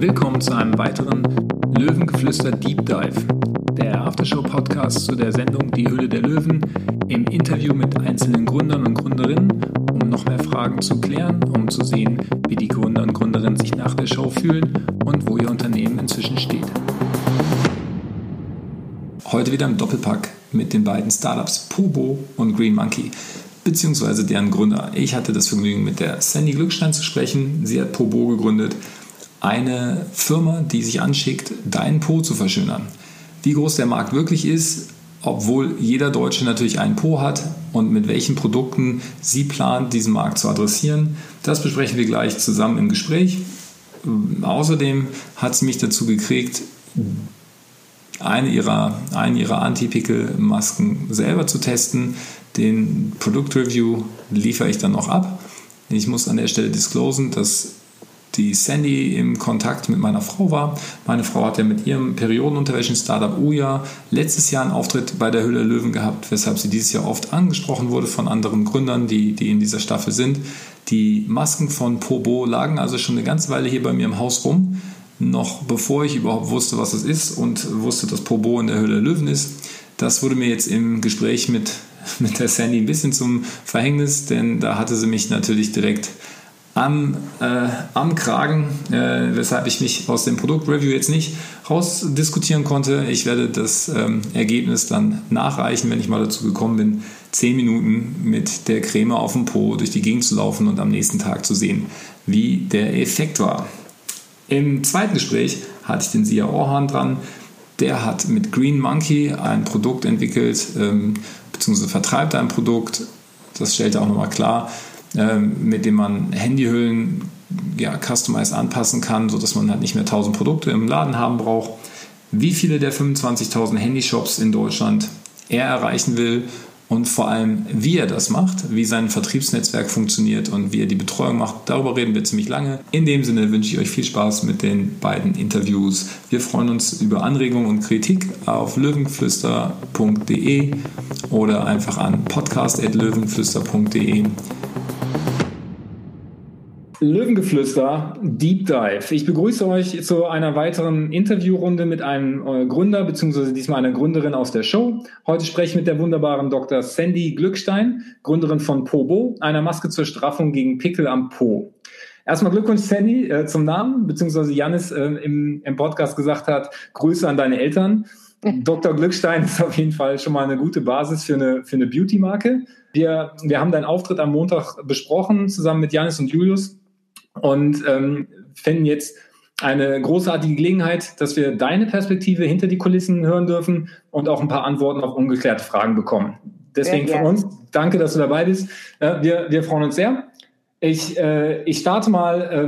Willkommen zu einem weiteren Löwengeflüster Deep Dive, der Aftershow-Podcast zu der Sendung Die Höhle der Löwen, im Interview mit einzelnen Gründern und Gründerinnen, um noch mehr Fragen zu klären, um zu sehen, wie die Gründer und Gründerinnen sich nach der Show fühlen und wo ihr Unternehmen inzwischen steht. Heute wieder im Doppelpack mit den beiden Startups Pobo und Green Monkey, beziehungsweise deren Gründer. Ich hatte das Vergnügen, mit der Sandy Glückstein zu sprechen. Sie hat Pobo gegründet, eine Firma, die sich anschickt, deinen Po zu verschönern. Wie groß der Markt wirklich ist, obwohl jeder Deutsche natürlich einen Po hat, und mit welchen Produkten sie plant, diesen Markt zu adressieren, das besprechen wir gleich zusammen im Gespräch. Außerdem hat sie mich dazu gekriegt, eine ihrer Anti-Pickel-Masken selber zu testen. Den Produkt-Review liefere ich dann noch ab. Ich muss an der Stelle disclosen, dass die Sandy im Kontakt mit meiner Frau war. Meine Frau hat ja mit ihrem Periodenunterwäschen-Startup Ouya letztes Jahr einen Auftritt bei der Höhle der Löwen gehabt, weshalb sie dieses Jahr oft angesprochen wurde von anderen Gründern, die in dieser Staffel sind. Die Masken von Pobo lagen also schon eine ganze Weile hier bei mir im Haus rum, noch bevor ich überhaupt wusste, was es ist und wusste, dass Pobo in der Höhle der Löwen ist. Das wurde mir jetzt im Gespräch mit der Sandy ein bisschen zum Verhängnis, denn da hatte sie mich natürlich direkt am Kragen, weshalb ich mich aus dem Produktreview jetzt nicht rausdiskutieren konnte. Ich werde das Ergebnis dann nachreichen, wenn ich mal dazu gekommen bin, 10 Minuten mit der Creme auf dem Po durch die Gegend zu laufen und am nächsten Tag zu sehen, wie der Effekt war. Im zweiten Gespräch hatte ich den Sia Orhan dran. Der hat mit Green Monkey ein Produkt entwickelt, beziehungsweise vertreibt ein Produkt, das stellt er auch nochmal klar, mit dem man Handyhüllen customized anpassen kann, sodass man halt nicht mehr 1000 Produkte im Laden haben braucht. Wie viele der 25.000 Handyshops in Deutschland er erreichen will und vor allem, wie er das macht, wie sein Vertriebsnetzwerk funktioniert und wie er die Betreuung macht, darüber reden wir ziemlich lange. In dem Sinne wünsche ich euch viel Spaß mit den beiden Interviews. Wir freuen uns über Anregungen und Kritik auf löwengeflüster.de oder einfach an podcast@löwengeflüster.de. Löwengeflüster Deep Dive. Ich begrüße euch zu einer weiteren Interviewrunde mit einem Gründer bzw. diesmal einer Gründerin aus der Show. Heute spreche ich mit der wunderbaren Dr. Sandy Glückstein, Gründerin von Pobo, einer Maske zur Straffung gegen Pickel am Po. Erstmal Glückwunsch, Sandy, zum Namen, beziehungsweise Jannis im Podcast gesagt hat, Grüße an deine Eltern. Dr. Glückstein ist auf jeden Fall schon mal eine gute Basis für eine Beauty-Marke. Wir haben deinen Auftritt am Montag besprochen, zusammen mit Jannis und Julius. Und finden jetzt eine großartige Gelegenheit, dass wir deine Perspektive hinter die Kulissen hören dürfen und auch ein paar Antworten auf ungeklärte Fragen bekommen. Deswegen von uns, danke, dass du dabei bist. Wir freuen uns sehr. Ich starte mal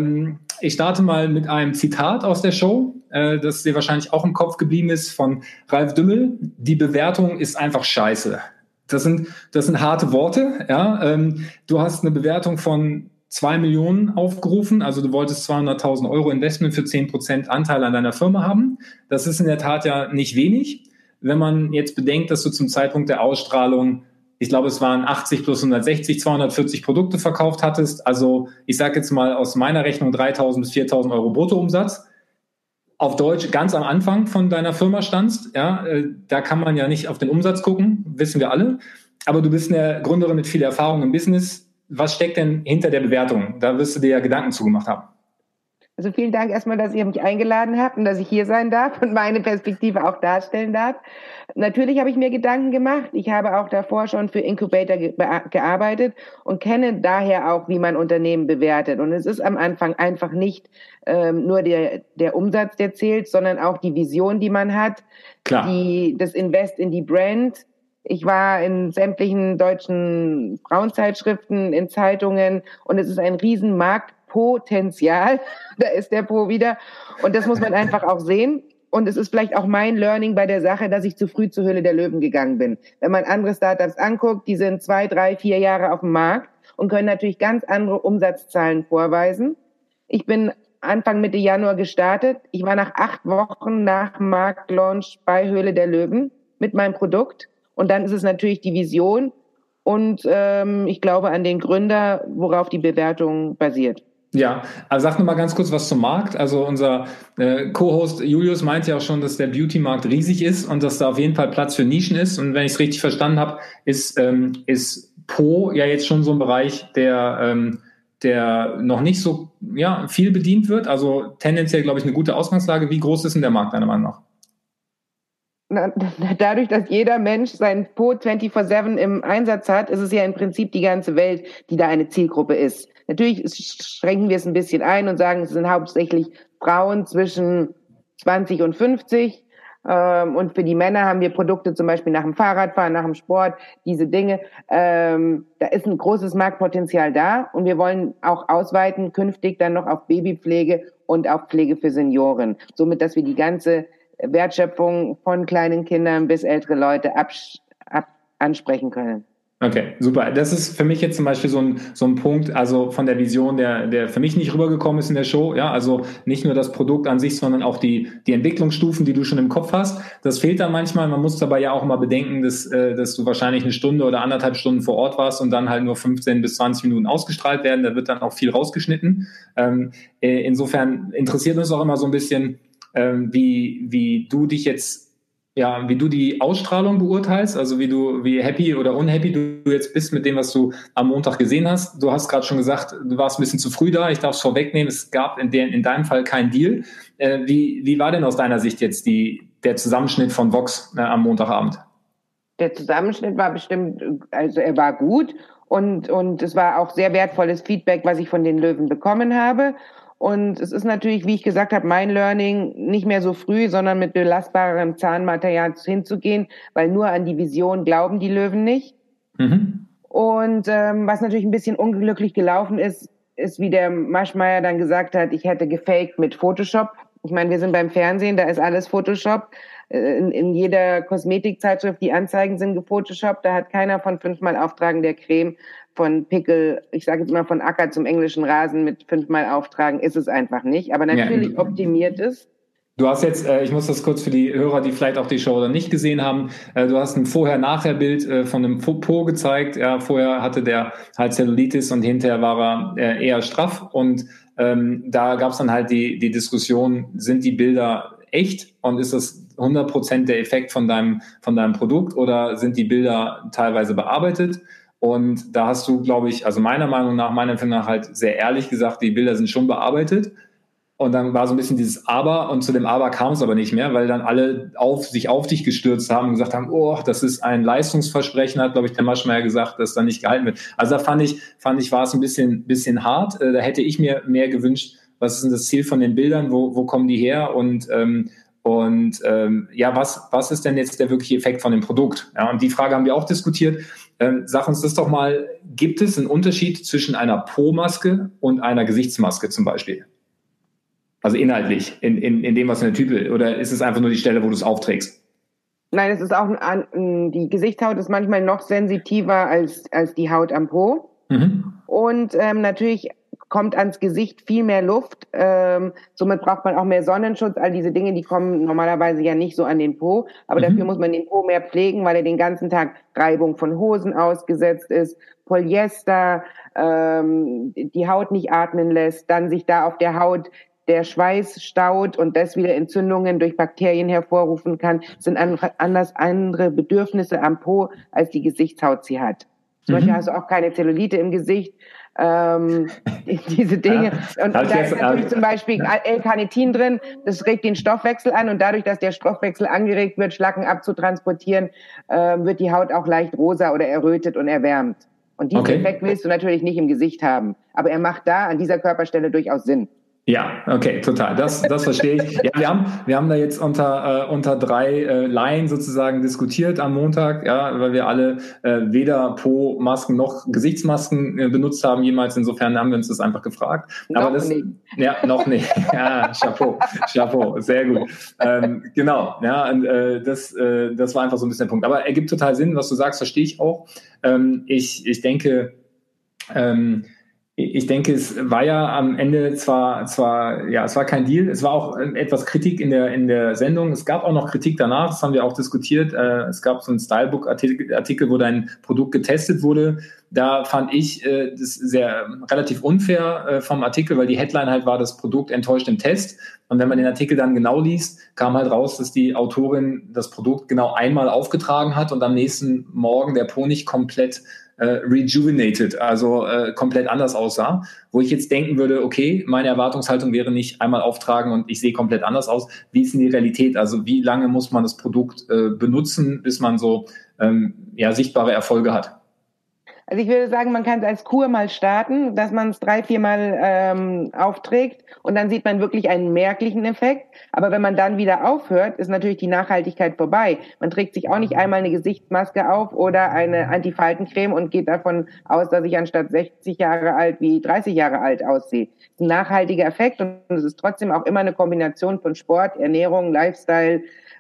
mit einem Zitat aus der Show, das dir wahrscheinlich auch im Kopf geblieben ist, von Ralf Dümmel. Die Bewertung ist einfach scheiße. Das sind harte Worte. Ja? Du hast eine Bewertung von 2 Millionen aufgerufen, also du wolltest 200.000 Euro Investment für 10% Anteil an deiner Firma haben. Das ist in der Tat ja nicht wenig. Wenn man jetzt bedenkt, dass du zum Zeitpunkt der Ausstrahlung, ich glaube es waren 80 plus 160, 240 Produkte verkauft hattest, also ich sage jetzt mal aus meiner Rechnung 3.000 bis 4.000 Euro Bruttoumsatz, auf Deutsch ganz am Anfang von deiner Firma standst, ja, da kann man ja nicht auf den Umsatz gucken, wissen wir alle, aber du bist eine Gründerin mit viel Erfahrung im Business. Was steckt denn hinter der Bewertung? Da wirst du dir ja Gedanken zugemacht haben. Also vielen Dank erstmal, dass ihr mich eingeladen habt und dass ich hier sein darf und meine Perspektive auch darstellen darf. Natürlich habe ich mir Gedanken gemacht. Ich habe auch davor schon für Incubator gearbeitet und kenne daher auch, wie man Unternehmen bewertet. Und es ist am Anfang einfach nicht nur der Umsatz, der zählt, sondern auch die Vision, die man hat, das Invest in die Brand. Ich war in sämtlichen deutschen Frauenzeitschriften, in Zeitungen und es ist ein riesen Marktpotenzial. Da ist der Po wieder. Und das muss man einfach auch sehen. Und es ist vielleicht auch mein Learning bei der Sache, dass ich zu früh zur Höhle der Löwen gegangen bin. Wenn man andere Startups anguckt, die sind 2, 3, 4 Jahre auf dem Markt und können natürlich ganz andere Umsatzzahlen vorweisen. Ich bin Anfang Mitte Januar gestartet. Ich war nach 8 Wochen nach Marktlaunch bei Höhle der Löwen mit meinem Produkt. Und dann ist es natürlich die Vision und ich glaube an den Gründer, worauf die Bewertung basiert. Ja, aber sag noch mal ganz kurz was zum Markt. Also unser Co-Host Julius meint ja auch schon, dass der Beauty-Markt riesig ist und dass da auf jeden Fall Platz für Nischen ist. Und wenn ich es richtig verstanden habe, ist Po ja jetzt schon so ein Bereich, der noch nicht so viel bedient wird. Also tendenziell, glaube ich, eine gute Ausgangslage. Wie groß ist denn der Markt deiner Meinung nach? Dadurch, dass jeder Mensch seinen Po 24/7 im Einsatz hat, ist es ja im Prinzip die ganze Welt, die da eine Zielgruppe ist. Natürlich schränken wir es ein bisschen ein und sagen, es sind hauptsächlich Frauen zwischen 20 und 50. Und für die Männer haben wir Produkte zum Beispiel nach dem Fahrradfahren, nach dem Sport, diese Dinge. Da ist ein großes Marktpotenzial da und wir wollen auch ausweiten, künftig dann noch auf Babypflege und auf Pflege für Senioren. Somit, dass wir die ganze Wertschöpfung von kleinen Kindern bis ältere Leute ansprechen können. Okay, super. Das ist für mich jetzt zum Beispiel so ein Punkt, also von der Vision, der für mich nicht rübergekommen ist in der Show. Ja, also nicht nur das Produkt an sich, sondern auch die Entwicklungsstufen, die du schon im Kopf hast. Das fehlt dann manchmal. Man muss dabei ja auch immer bedenken, dass du wahrscheinlich eine Stunde oder 1,5 Stunden vor Ort warst und dann halt nur 15 bis 20 Minuten ausgestrahlt werden. Da wird dann auch viel rausgeschnitten. Insofern interessiert uns auch immer so ein bisschen, wie du dich jetzt, wie du die Ausstrahlung beurteilst, also wie happy oder unhappy du jetzt bist mit dem, was du am Montag gesehen hast. Du hast gerade schon gesagt, du warst ein bisschen zu früh da. Ich darf es vorwegnehmen, es gab in deinem Fall keinen Deal. Wie war denn aus deiner Sicht jetzt der Zusammenschnitt von Vox am Montagabend? Der Zusammenschnitt war bestimmt, also er war gut und es war auch sehr wertvolles Feedback, was ich von den Löwen bekommen habe. Und es ist natürlich, wie ich gesagt habe, mein Learning, nicht mehr so früh, sondern mit belastbarem Zahnmaterial hinzugehen, weil nur an die Vision glauben die Löwen nicht. Mhm. Und was natürlich ein bisschen unglücklich gelaufen ist, wie der Maschmeyer dann gesagt hat, ich hätte gefaked mit Photoshop. Ich meine, wir sind beim Fernsehen, da ist alles Photoshop. In jeder Kosmetikzeitschrift, die Anzeigen sind gefotoshoppt, da hat keiner von 5-mal Auftragen der Creme von Pickel, ich sage jetzt mal von Acker zum englischen Rasen mit 5-mal Auftragen, ist es einfach nicht. Aber natürlich optimiert es. Du hast jetzt, ich muss das kurz für die Hörer, die vielleicht auch die Show dann nicht gesehen haben, du hast ein Vorher-Nachher-Bild von einem Po gezeigt. Ja, vorher hatte der halt Zellulitis und hinterher war er eher straff. Und da gab es dann halt die Diskussion, sind die Bilder echt und ist das 100% der Effekt von deinem Produkt oder sind die Bilder teilweise bearbeitet? Und da hast du, glaube ich, also meiner Meinung nach, meiner Empfindung nach halt sehr ehrlich gesagt, die Bilder sind schon bearbeitet. Und dann war so ein bisschen dieses Aber und zu dem Aber kam es aber nicht mehr, weil dann alle sich auf dich gestürzt haben und gesagt haben, oh, das ist ein Leistungsversprechen, hat, glaube ich, der Maschmeyer gesagt, das dann nicht gehalten wird. Also da fand ich, war es ein bisschen hart. Da hätte ich mir mehr gewünscht, was ist denn das Ziel von den Bildern, wo kommen die her und was ist denn jetzt der wirkliche Effekt von dem Produkt? Ja, und die Frage haben wir auch diskutiert. Sag uns das doch mal, gibt es einen Unterschied zwischen einer Po-Maske und einer Gesichtsmaske zum Beispiel? Also inhaltlich, in dem, was in der Typ, oder ist es einfach nur die Stelle, wo du es aufträgst? Nein, es ist auch, die Gesichtshaut ist manchmal noch sensitiver als die Haut am Po. Mhm. Und natürlich kommt ans Gesicht viel mehr Luft. Somit braucht man auch mehr Sonnenschutz. All diese Dinge, die kommen normalerweise ja nicht so an den Po. Aber dafür muss man den Po mehr pflegen, weil er den ganzen Tag Reibung von Hosen ausgesetzt ist, Polyester, die Haut nicht atmen lässt, dann sich da auf der Haut der Schweiß staut und das wieder Entzündungen durch Bakterien hervorrufen kann, sind anders andere Bedürfnisse am Po, als die Gesichtshaut sie hat. Zum Beispiel hast du auch keine Zellulite im Gesicht, diese Dinge. Und da ist natürlich zum Beispiel L-Carnitin drin, das regt den Stoffwechsel an und dadurch, dass der Stoffwechsel angeregt wird, Schlacken abzutransportieren, wird die Haut auch leicht rosa oder errötet und erwärmt. Und diesen Effekt willst du natürlich nicht im Gesicht haben. Aber er macht da an dieser Körperstelle durchaus Sinn. Ja, okay, total. Das verstehe ich. Ja, wir haben da jetzt unter 3 Laien sozusagen diskutiert am Montag, ja, weil wir alle weder Po-Masken noch Gesichtsmasken benutzt haben jemals. Insofern haben wir uns das einfach gefragt. Aber noch nicht. Ja, Chapeau, sehr gut. Genau, ja, und das war einfach so ein bisschen der Punkt. Aber er gibt total Sinn, was du sagst, verstehe ich auch. Ich denke, Ich denke, es war ja am Ende es war kein Deal. Es war auch etwas Kritik in der Sendung. Es gab auch noch Kritik danach. Das haben wir auch diskutiert. Es gab so einen Stylebook-Artikel, wo dein Produkt getestet wurde. Da fand ich das relativ unfair vom Artikel, weil die Headline halt war, das Produkt enttäuscht im Test. Und wenn man den Artikel dann genau liest, kam halt raus, dass die Autorin das Produkt genau einmal aufgetragen hat und am nächsten Morgen der Po nicht komplett rejuvenated, also komplett anders aussah, wo ich jetzt denken würde, okay, meine Erwartungshaltung wäre nicht einmal auftragen und ich sehe komplett anders aus. Wie ist denn die Realität? Also wie lange muss man das Produkt benutzen, bis man so sichtbare Erfolge hat? Also ich würde sagen, man kann es als Kur mal starten, dass man es 3-4 Mal aufträgt und dann sieht man wirklich einen merklichen Effekt. Aber wenn man dann wieder aufhört, ist natürlich die Nachhaltigkeit vorbei. Man trägt sich auch nicht einmal eine Gesichtsmaske auf oder eine Antifaltencreme und geht davon aus, dass ich anstatt 60 Jahre alt wie 30 Jahre alt aussehe. Das ist ein nachhaltiger Effekt und es ist trotzdem auch immer eine Kombination von Sport, Ernährung, Lifestyle,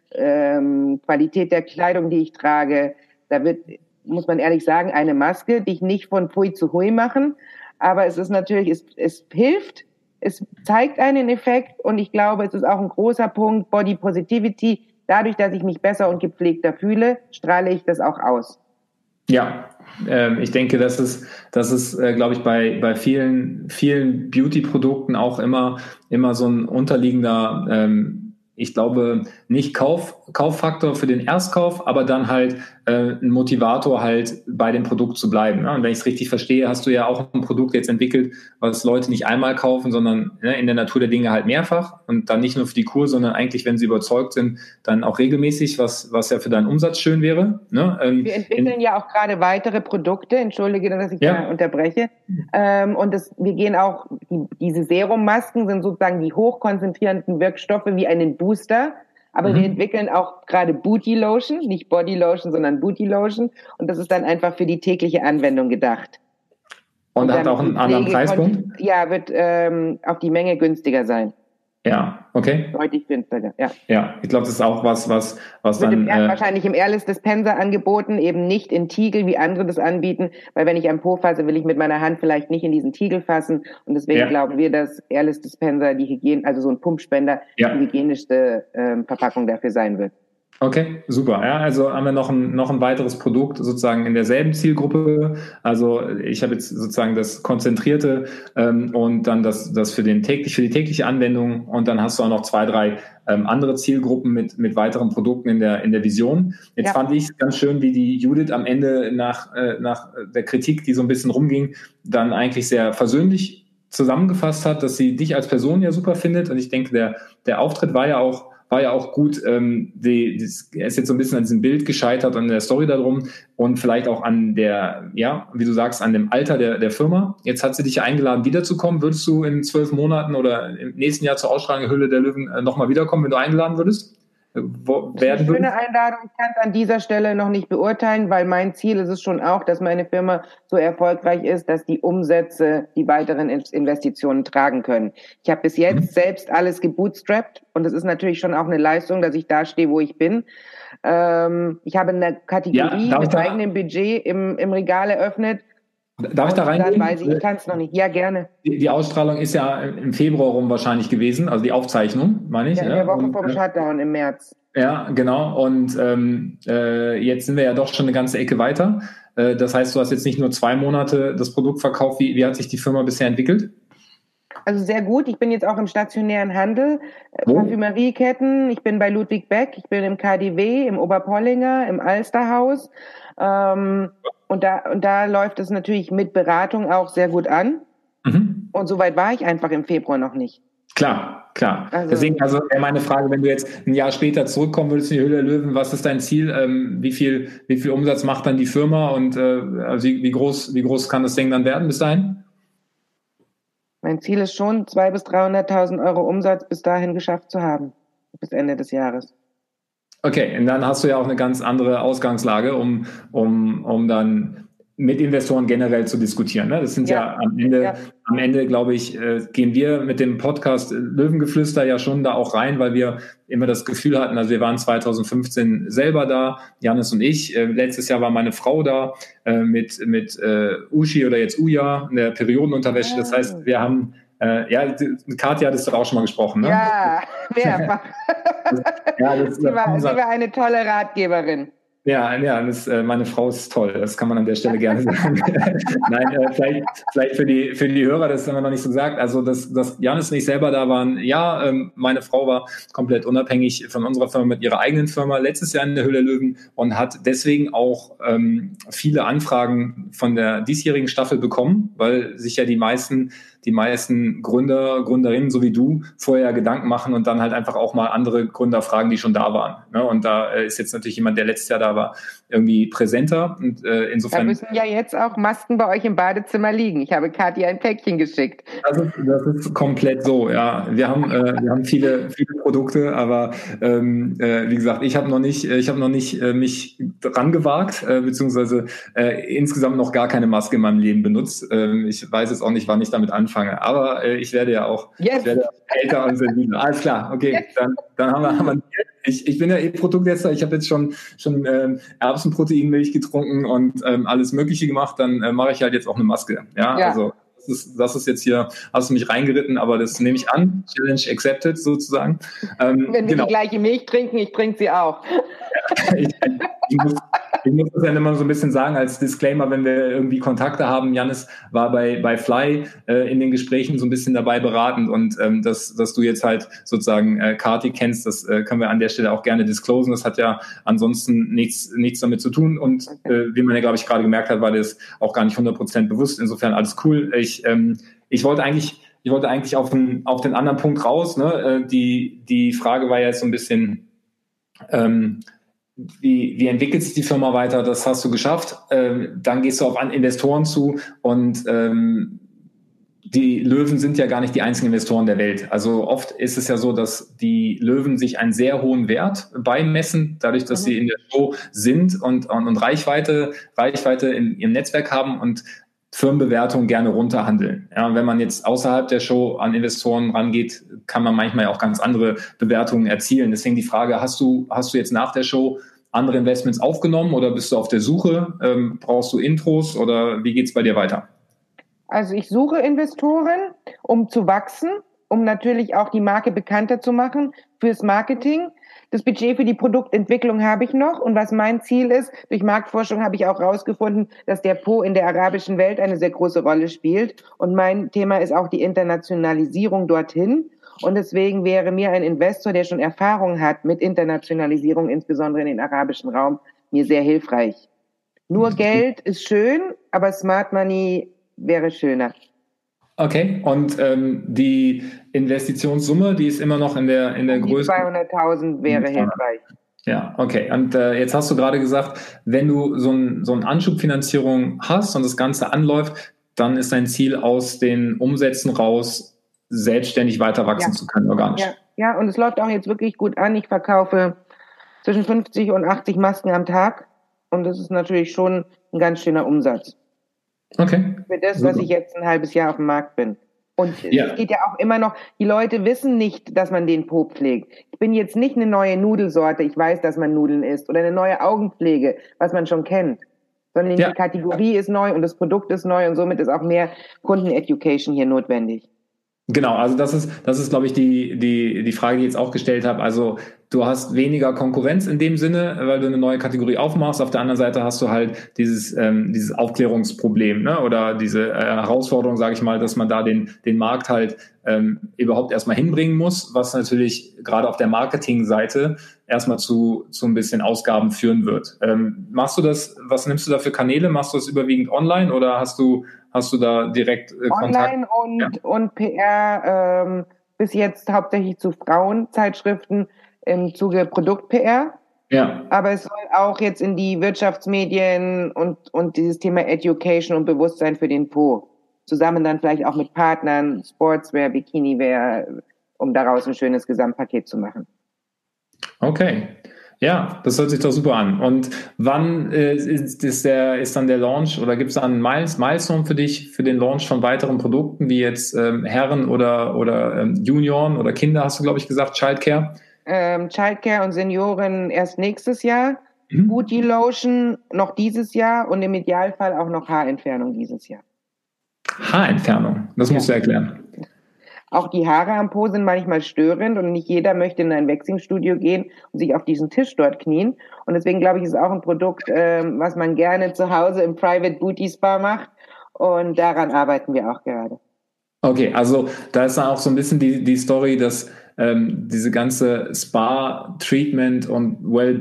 Qualität der Kleidung, die ich trage. Da muss man ehrlich sagen, eine Maske, dich nicht von Pui zu Hui machen, aber es ist natürlich, es hilft, es zeigt einen Effekt und ich glaube, es ist auch ein großer Punkt, Body Positivity. Dadurch, dass ich mich besser und gepflegter fühle, strahle ich das auch aus. Ja, ich denke, das ist, glaube ich, bei vielen Beauty-Produkten auch immer so ein unterliegender, ich glaube, nicht Kauffaktor für den Erstkauf, aber dann halt ein Motivator halt bei dem Produkt zu bleiben. Ne? Und wenn ich es richtig verstehe, hast du ja auch ein Produkt jetzt entwickelt, was Leute nicht einmal kaufen, sondern in der Natur der Dinge halt mehrfach und dann nicht nur für die Kur, sondern eigentlich, wenn sie überzeugt sind, dann auch regelmäßig, was ja für deinen Umsatz schön wäre. Ne? Wir entwickeln ja auch gerade weitere Produkte, entschuldige, dass ich da unterbreche. Wir gehen auch, diese Serummasken sind sozusagen die hochkonzentrierenden Wirkstoffe wie einen Booster. Aber wir entwickeln auch gerade Booty Lotion, nicht Body Lotion, sondern Booty Lotion. Und das ist dann einfach für die tägliche Anwendung gedacht. Und hat auch einen anderen Preispunkt? Ja, wird auf die Menge günstiger sein. Ja, okay. Deutlich günstiger, ja. Ja, ich glaube, das ist auch was dann... wahrscheinlich im Airless Dispenser angeboten, eben nicht in Tiegel, wie andere das anbieten, weil wenn ich am Po fasse, will ich mit meiner Hand vielleicht nicht in diesen Tiegel fassen und deswegen glauben wir, dass Airless Dispenser also so ein Pumpspender, die hygienischste Verpackung dafür sein wird. Okay, super. Ja, also haben wir noch ein weiteres Produkt sozusagen in derselben Zielgruppe. Also ich habe jetzt sozusagen das Konzentrierte und dann das für die tägliche Anwendung und dann hast du auch noch 2, 3 andere Zielgruppen mit weiteren Produkten in der Vision. Jetzt fand ich es ganz schön, wie die Judith am Ende nach der Kritik, die so ein bisschen rumging, dann eigentlich sehr versöhnlich zusammengefasst hat, dass sie dich als Person ja super findet und ich denke, der Auftritt war ja auch gut. Er ist jetzt so ein bisschen an diesem Bild gescheitert, an der Story darum und vielleicht auch an wie du sagst, an dem Alter der Firma. Jetzt hat sie dich ja eingeladen, wiederzukommen. Würdest du in 12 Monaten oder im nächsten Jahr zur Ausstrahlung der Höhle der Löwen nochmal wiederkommen, wenn du eingeladen würdest? Eine schöne Einladung. Ich kann es an dieser Stelle noch nicht beurteilen, weil mein Ziel ist es schon auch, dass meine Firma so erfolgreich ist, dass die Umsätze die weiteren Investitionen tragen können. Ich habe bis jetzt selbst alles gebootstrapped und es ist natürlich schon auch eine Leistung, dass ich da stehe, wo ich bin. Ich habe eine Kategorie mit eigenem Budget im Regal eröffnet. Darf ich da reingehen? Ich kann es noch nicht. Ja, gerne. Die Ausstrahlung ist ja im Februar rum wahrscheinlich gewesen, also die Aufzeichnung, meine ich. Ja, in der Woche vom Shutdown im März. Ja, genau. Und jetzt sind wir ja doch schon eine ganze Ecke weiter. Das heißt, du hast jetzt nicht nur 2 Monate das Produkt verkauft. Wie hat sich die Firma bisher entwickelt? Also sehr gut. Ich bin jetzt auch im stationären Handel, Parfümerieketten. Ich bin bei Ludwig Beck, ich bin im KDW, im Oberpollinger, im Alsterhaus. Und da läuft es natürlich mit Beratung auch sehr gut an. Und soweit war ich einfach im Februar noch nicht. Klar. Deswegen wäre meine Frage, wenn du jetzt ein Jahr später zurückkommen würdest in die Höhle der Löwen, was ist dein Ziel? Wie viel Umsatz macht dann die Firma und wie groß kann das Ding dann werden bis dahin? Mein Ziel ist schon, 200.000 bis 300.000 Euro Umsatz bis dahin geschafft zu haben, bis Ende des Jahres. Okay, und dann hast du ja auch eine ganz andere Ausgangslage, um dann mit Investoren generell zu diskutieren. Ne? Das sind ja am Ende am Ende, glaube ich, gehen wir mit dem Podcast Löwengeflüster ja schon da auch rein, weil wir immer das Gefühl hatten, also wir waren 2015 selber da, Jannis und ich. Letztes Jahr war meine Frau da mit Uschi oder jetzt Uja in der Periodenunterwäsche. Das heißt, wir haben Katja hattest du auch schon mal gesprochen, ne? Ja, mehrfach. Sie war eine tolle Ratgeberin. Ja, meine Frau ist toll, das kann man an der Stelle gerne sagen. Nein, vielleicht für die Hörer, das haben wir noch nicht so gesagt, also dass Jannis und ich selber da waren, meine Frau war komplett unabhängig von unserer Firma mit ihrer eigenen Firma letztes Jahr in der Höhle der Löwen und hat deswegen auch viele Anfragen von der diesjährigen Staffel bekommen, weil sich ja die meisten Gründer, Gründerinnen, so wie du, vorher Gedanken machen und dann halt einfach auch mal andere Gründer fragen, die schon da waren. Ne? Und da ist jetzt natürlich jemand, der letztes Jahr da war, irgendwie präsenter. Und insofern. Da müssen ja jetzt auch Masken bei euch im Badezimmer liegen. Ich habe Katja ein Päckchen geschickt. Also das ist komplett so, ja. Wir haben viele Produkte, aber wie gesagt, ich habe noch nicht mich dran gewagt, beziehungsweise insgesamt noch gar keine Maske in meinem Leben benutzt. Ich weiß jetzt auch nicht, wann ich damit anfange. Aber ich werde ja auch älter und sensibler. Alles klar, okay, dann haben wir ich bin ja Produkttester, ich habe jetzt schon Erbsenproteinmilch getrunken und alles Mögliche gemacht, dann mache ich halt jetzt auch eine Maske. Ja. Also das ist jetzt hier, hast du mich reingeritten, aber das nehme ich an. Challenge accepted sozusagen. Wenn wir die gleiche Milch trinken, ich trinke sie auch. Ich muss das ja immer so ein bisschen sagen als Disclaimer, wenn wir irgendwie Kontakte haben. Jannis war bei Fly in den Gesprächen so ein bisschen dabei beratend und dass du jetzt halt sozusagen Kati kennst, das können wir an der Stelle auch gerne disclosen. Das hat ja ansonsten nichts damit zu tun und wie man ja, glaube ich, gerade gemerkt hat, war das auch gar nicht 100% bewusst. Insofern alles cool. Ich wollte eigentlich auf den anderen Punkt raus. Ne? Die Frage war ja jetzt so ein bisschen wie entwickelt sich die Firma weiter? Das hast du geschafft. Dann gehst du auf Investoren zu und die Löwen sind ja gar nicht die einzigen Investoren der Welt. Also oft ist es ja so, dass die Löwen sich einen sehr hohen Wert beimessen, dadurch, dass sie in der Show sind und Reichweite in ihrem Netzwerk haben und Firmenbewertungen gerne runterhandeln. Ja, wenn man jetzt außerhalb der Show an Investoren rangeht, kann man manchmal auch ganz andere Bewertungen erzielen. Deswegen die Frage, hast du jetzt nach der Show andere Investments aufgenommen oder bist du auf der Suche? Brauchst du Intros oder wie geht's bei dir weiter? Also ich suche Investoren, um zu wachsen, um natürlich auch die Marke bekannter zu machen fürs Marketing. Das Budget für die Produktentwicklung habe ich noch. Und was mein Ziel ist, durch Marktforschung habe ich auch herausgefunden, dass der Po in der arabischen Welt eine sehr große Rolle spielt. Und mein Thema ist auch die Internationalisierung dorthin. Und deswegen wäre mir ein Investor, der schon Erfahrung hat mit Internationalisierung, insbesondere in den arabischen Raum, mir sehr hilfreich. Nur Geld ist schön, aber Smart Money wäre schöner. Okay, und die Investitionssumme, die ist immer noch in der Größe? 200.000 wäre hilfreich. Ja, okay. Und jetzt hast du gerade gesagt, wenn du so eine Anschubfinanzierung hast und das Ganze anläuft, dann ist dein Ziel aus den Umsätzen raus, selbstständig weiter wachsen zu können, organisch. Ja, und es läuft auch jetzt wirklich gut an. Ich verkaufe zwischen 50 und 80 Masken am Tag und das ist natürlich schon ein ganz schöner Umsatz. Okay. Für das, dass ich jetzt ein halbes Jahr auf dem Markt bin. Und es geht ja auch immer noch, die Leute wissen nicht, dass man den Po pflegt. Ich bin jetzt nicht eine neue Nudelsorte, ich weiß, dass man Nudeln isst, oder eine neue Augenpflege, was man schon kennt. Sondern die Kategorie ist neu und das Produkt ist neu und somit ist auch mehr Kunden-Education hier notwendig. Genau, also das ist, glaube ich, die Frage, die ich jetzt auch gestellt habe. Also du hast weniger Konkurrenz in dem Sinne, weil du eine neue Kategorie aufmachst. Auf der anderen Seite hast du halt dieses Aufklärungsproblem, ne? Oder diese Herausforderung, sage ich mal, dass man da den Markt halt überhaupt erstmal hinbringen muss, was natürlich gerade auf der Marketingseite erstmal zu ein bisschen Ausgaben führen wird. Machst du das, was nimmst du da für Kanäle? Machst du das überwiegend online oder hast du da direkt Kontakt? Online und PR, bis jetzt hauptsächlich zu Frauenzeitschriften im Zuge Produkt-PR. Ja. Aber es soll auch jetzt in die Wirtschaftsmedien und dieses Thema Education und Bewusstsein für den Po. Zusammen dann vielleicht auch mit Partnern, Sportswear, Bikiniwear, um daraus ein schönes Gesamtpaket zu machen. Okay. Ja, das hört sich doch super an. Und wann ist dann der Launch oder gibt es da einen Milestone für dich, für den Launch von weiteren Produkten, wie jetzt Herren oder Junioren oder Kinder, hast du, glaube ich, gesagt, Childcare? Childcare und Senioren erst nächstes Jahr. Mhm. Booty Lotion noch dieses Jahr und im Idealfall auch noch Haarentfernung dieses Jahr. Haarentfernung, das musst du erklären. Auch die Haare am Po sind manchmal störend und nicht jeder möchte in ein Waxing-Studio gehen und sich auf diesen Tisch dort knien. Und deswegen glaube ich, ist es auch ein Produkt, was man gerne zu Hause im Private Booty Spa macht. Und daran arbeiten wir auch gerade. Okay, also da ist dann auch so ein bisschen die Story, dass diese ganze Spa-Treatment und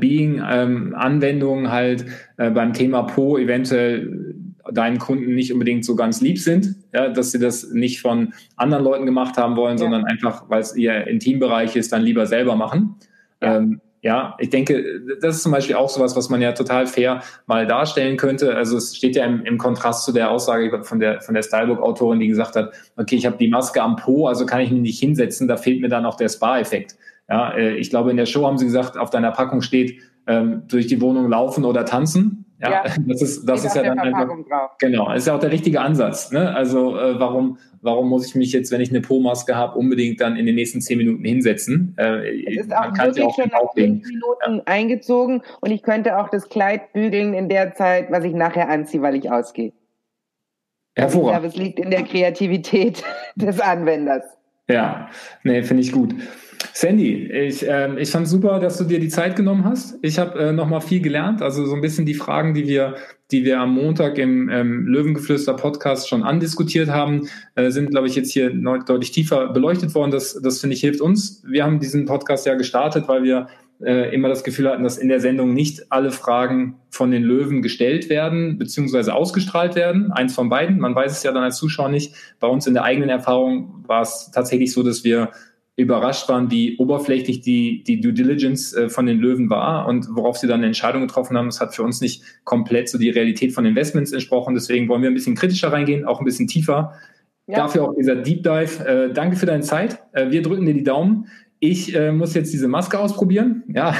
Wellbeing-Anwendungen halt beim Thema Po eventuell deinen Kunden nicht unbedingt so ganz lieb sind, ja, dass sie das nicht von anderen Leuten gemacht haben wollen, sondern einfach, weil es ihr Intimbereich ist, dann lieber selber machen. Ja, ich denke, das ist zum Beispiel auch sowas, was man ja total fair mal darstellen könnte. Also es steht ja im Kontrast zu der Aussage von der Stylebook-Autorin, die gesagt hat, okay, ich habe die Maske am Po, also kann ich mich nicht hinsetzen, da fehlt mir dann auch der Spa-Effekt. Ja, ich glaube, in der Show haben sie gesagt, auf deiner Packung steht, durch die Wohnung laufen oder tanzen. Ja, das ist ja dann einfach, genau, das ist ja auch der richtige Ansatz. Ne? Also warum muss ich mich jetzt, wenn ich eine Po-Maske habe, unbedingt dann in den nächsten 10 Minuten hinsetzen? Es ist auch wirklich schon nach 5 Minuten eingezogen und ich könnte auch das Kleid bügeln in der Zeit, was ich nachher anziehe, weil ich ausgehe. Hervorragend. Ich glaube, es liegt in der Kreativität des Anwenders. Ja, nee, finde ich gut. Sandy, ich fand super, dass du dir die Zeit genommen hast. Ich habe nochmal viel gelernt. Also so ein bisschen die Fragen, die wir am Montag im Löwengeflüster-Podcast schon andiskutiert haben, sind, glaube ich, jetzt hier deutlich tiefer beleuchtet worden. Das finde ich, hilft uns. Wir haben diesen Podcast ja gestartet, weil wir immer das Gefühl hatten, dass in der Sendung nicht alle Fragen von den Löwen gestellt werden, beziehungsweise ausgestrahlt werden. Eins von beiden. Man weiß es ja dann als Zuschauer nicht. Bei uns in der eigenen Erfahrung war es tatsächlich so, dass wir überrascht waren, wie oberflächlich die Due Diligence von den Löwen war und worauf sie dann eine Entscheidung getroffen haben. Das hat für uns nicht komplett so die Realität von Investments entsprochen. Deswegen wollen wir ein bisschen kritischer reingehen, auch ein bisschen tiefer. Ja. Dafür auch dieser Deep Dive. Danke für deine Zeit. Wir drücken dir die Daumen. Ich muss jetzt diese Maske ausprobieren. Ja.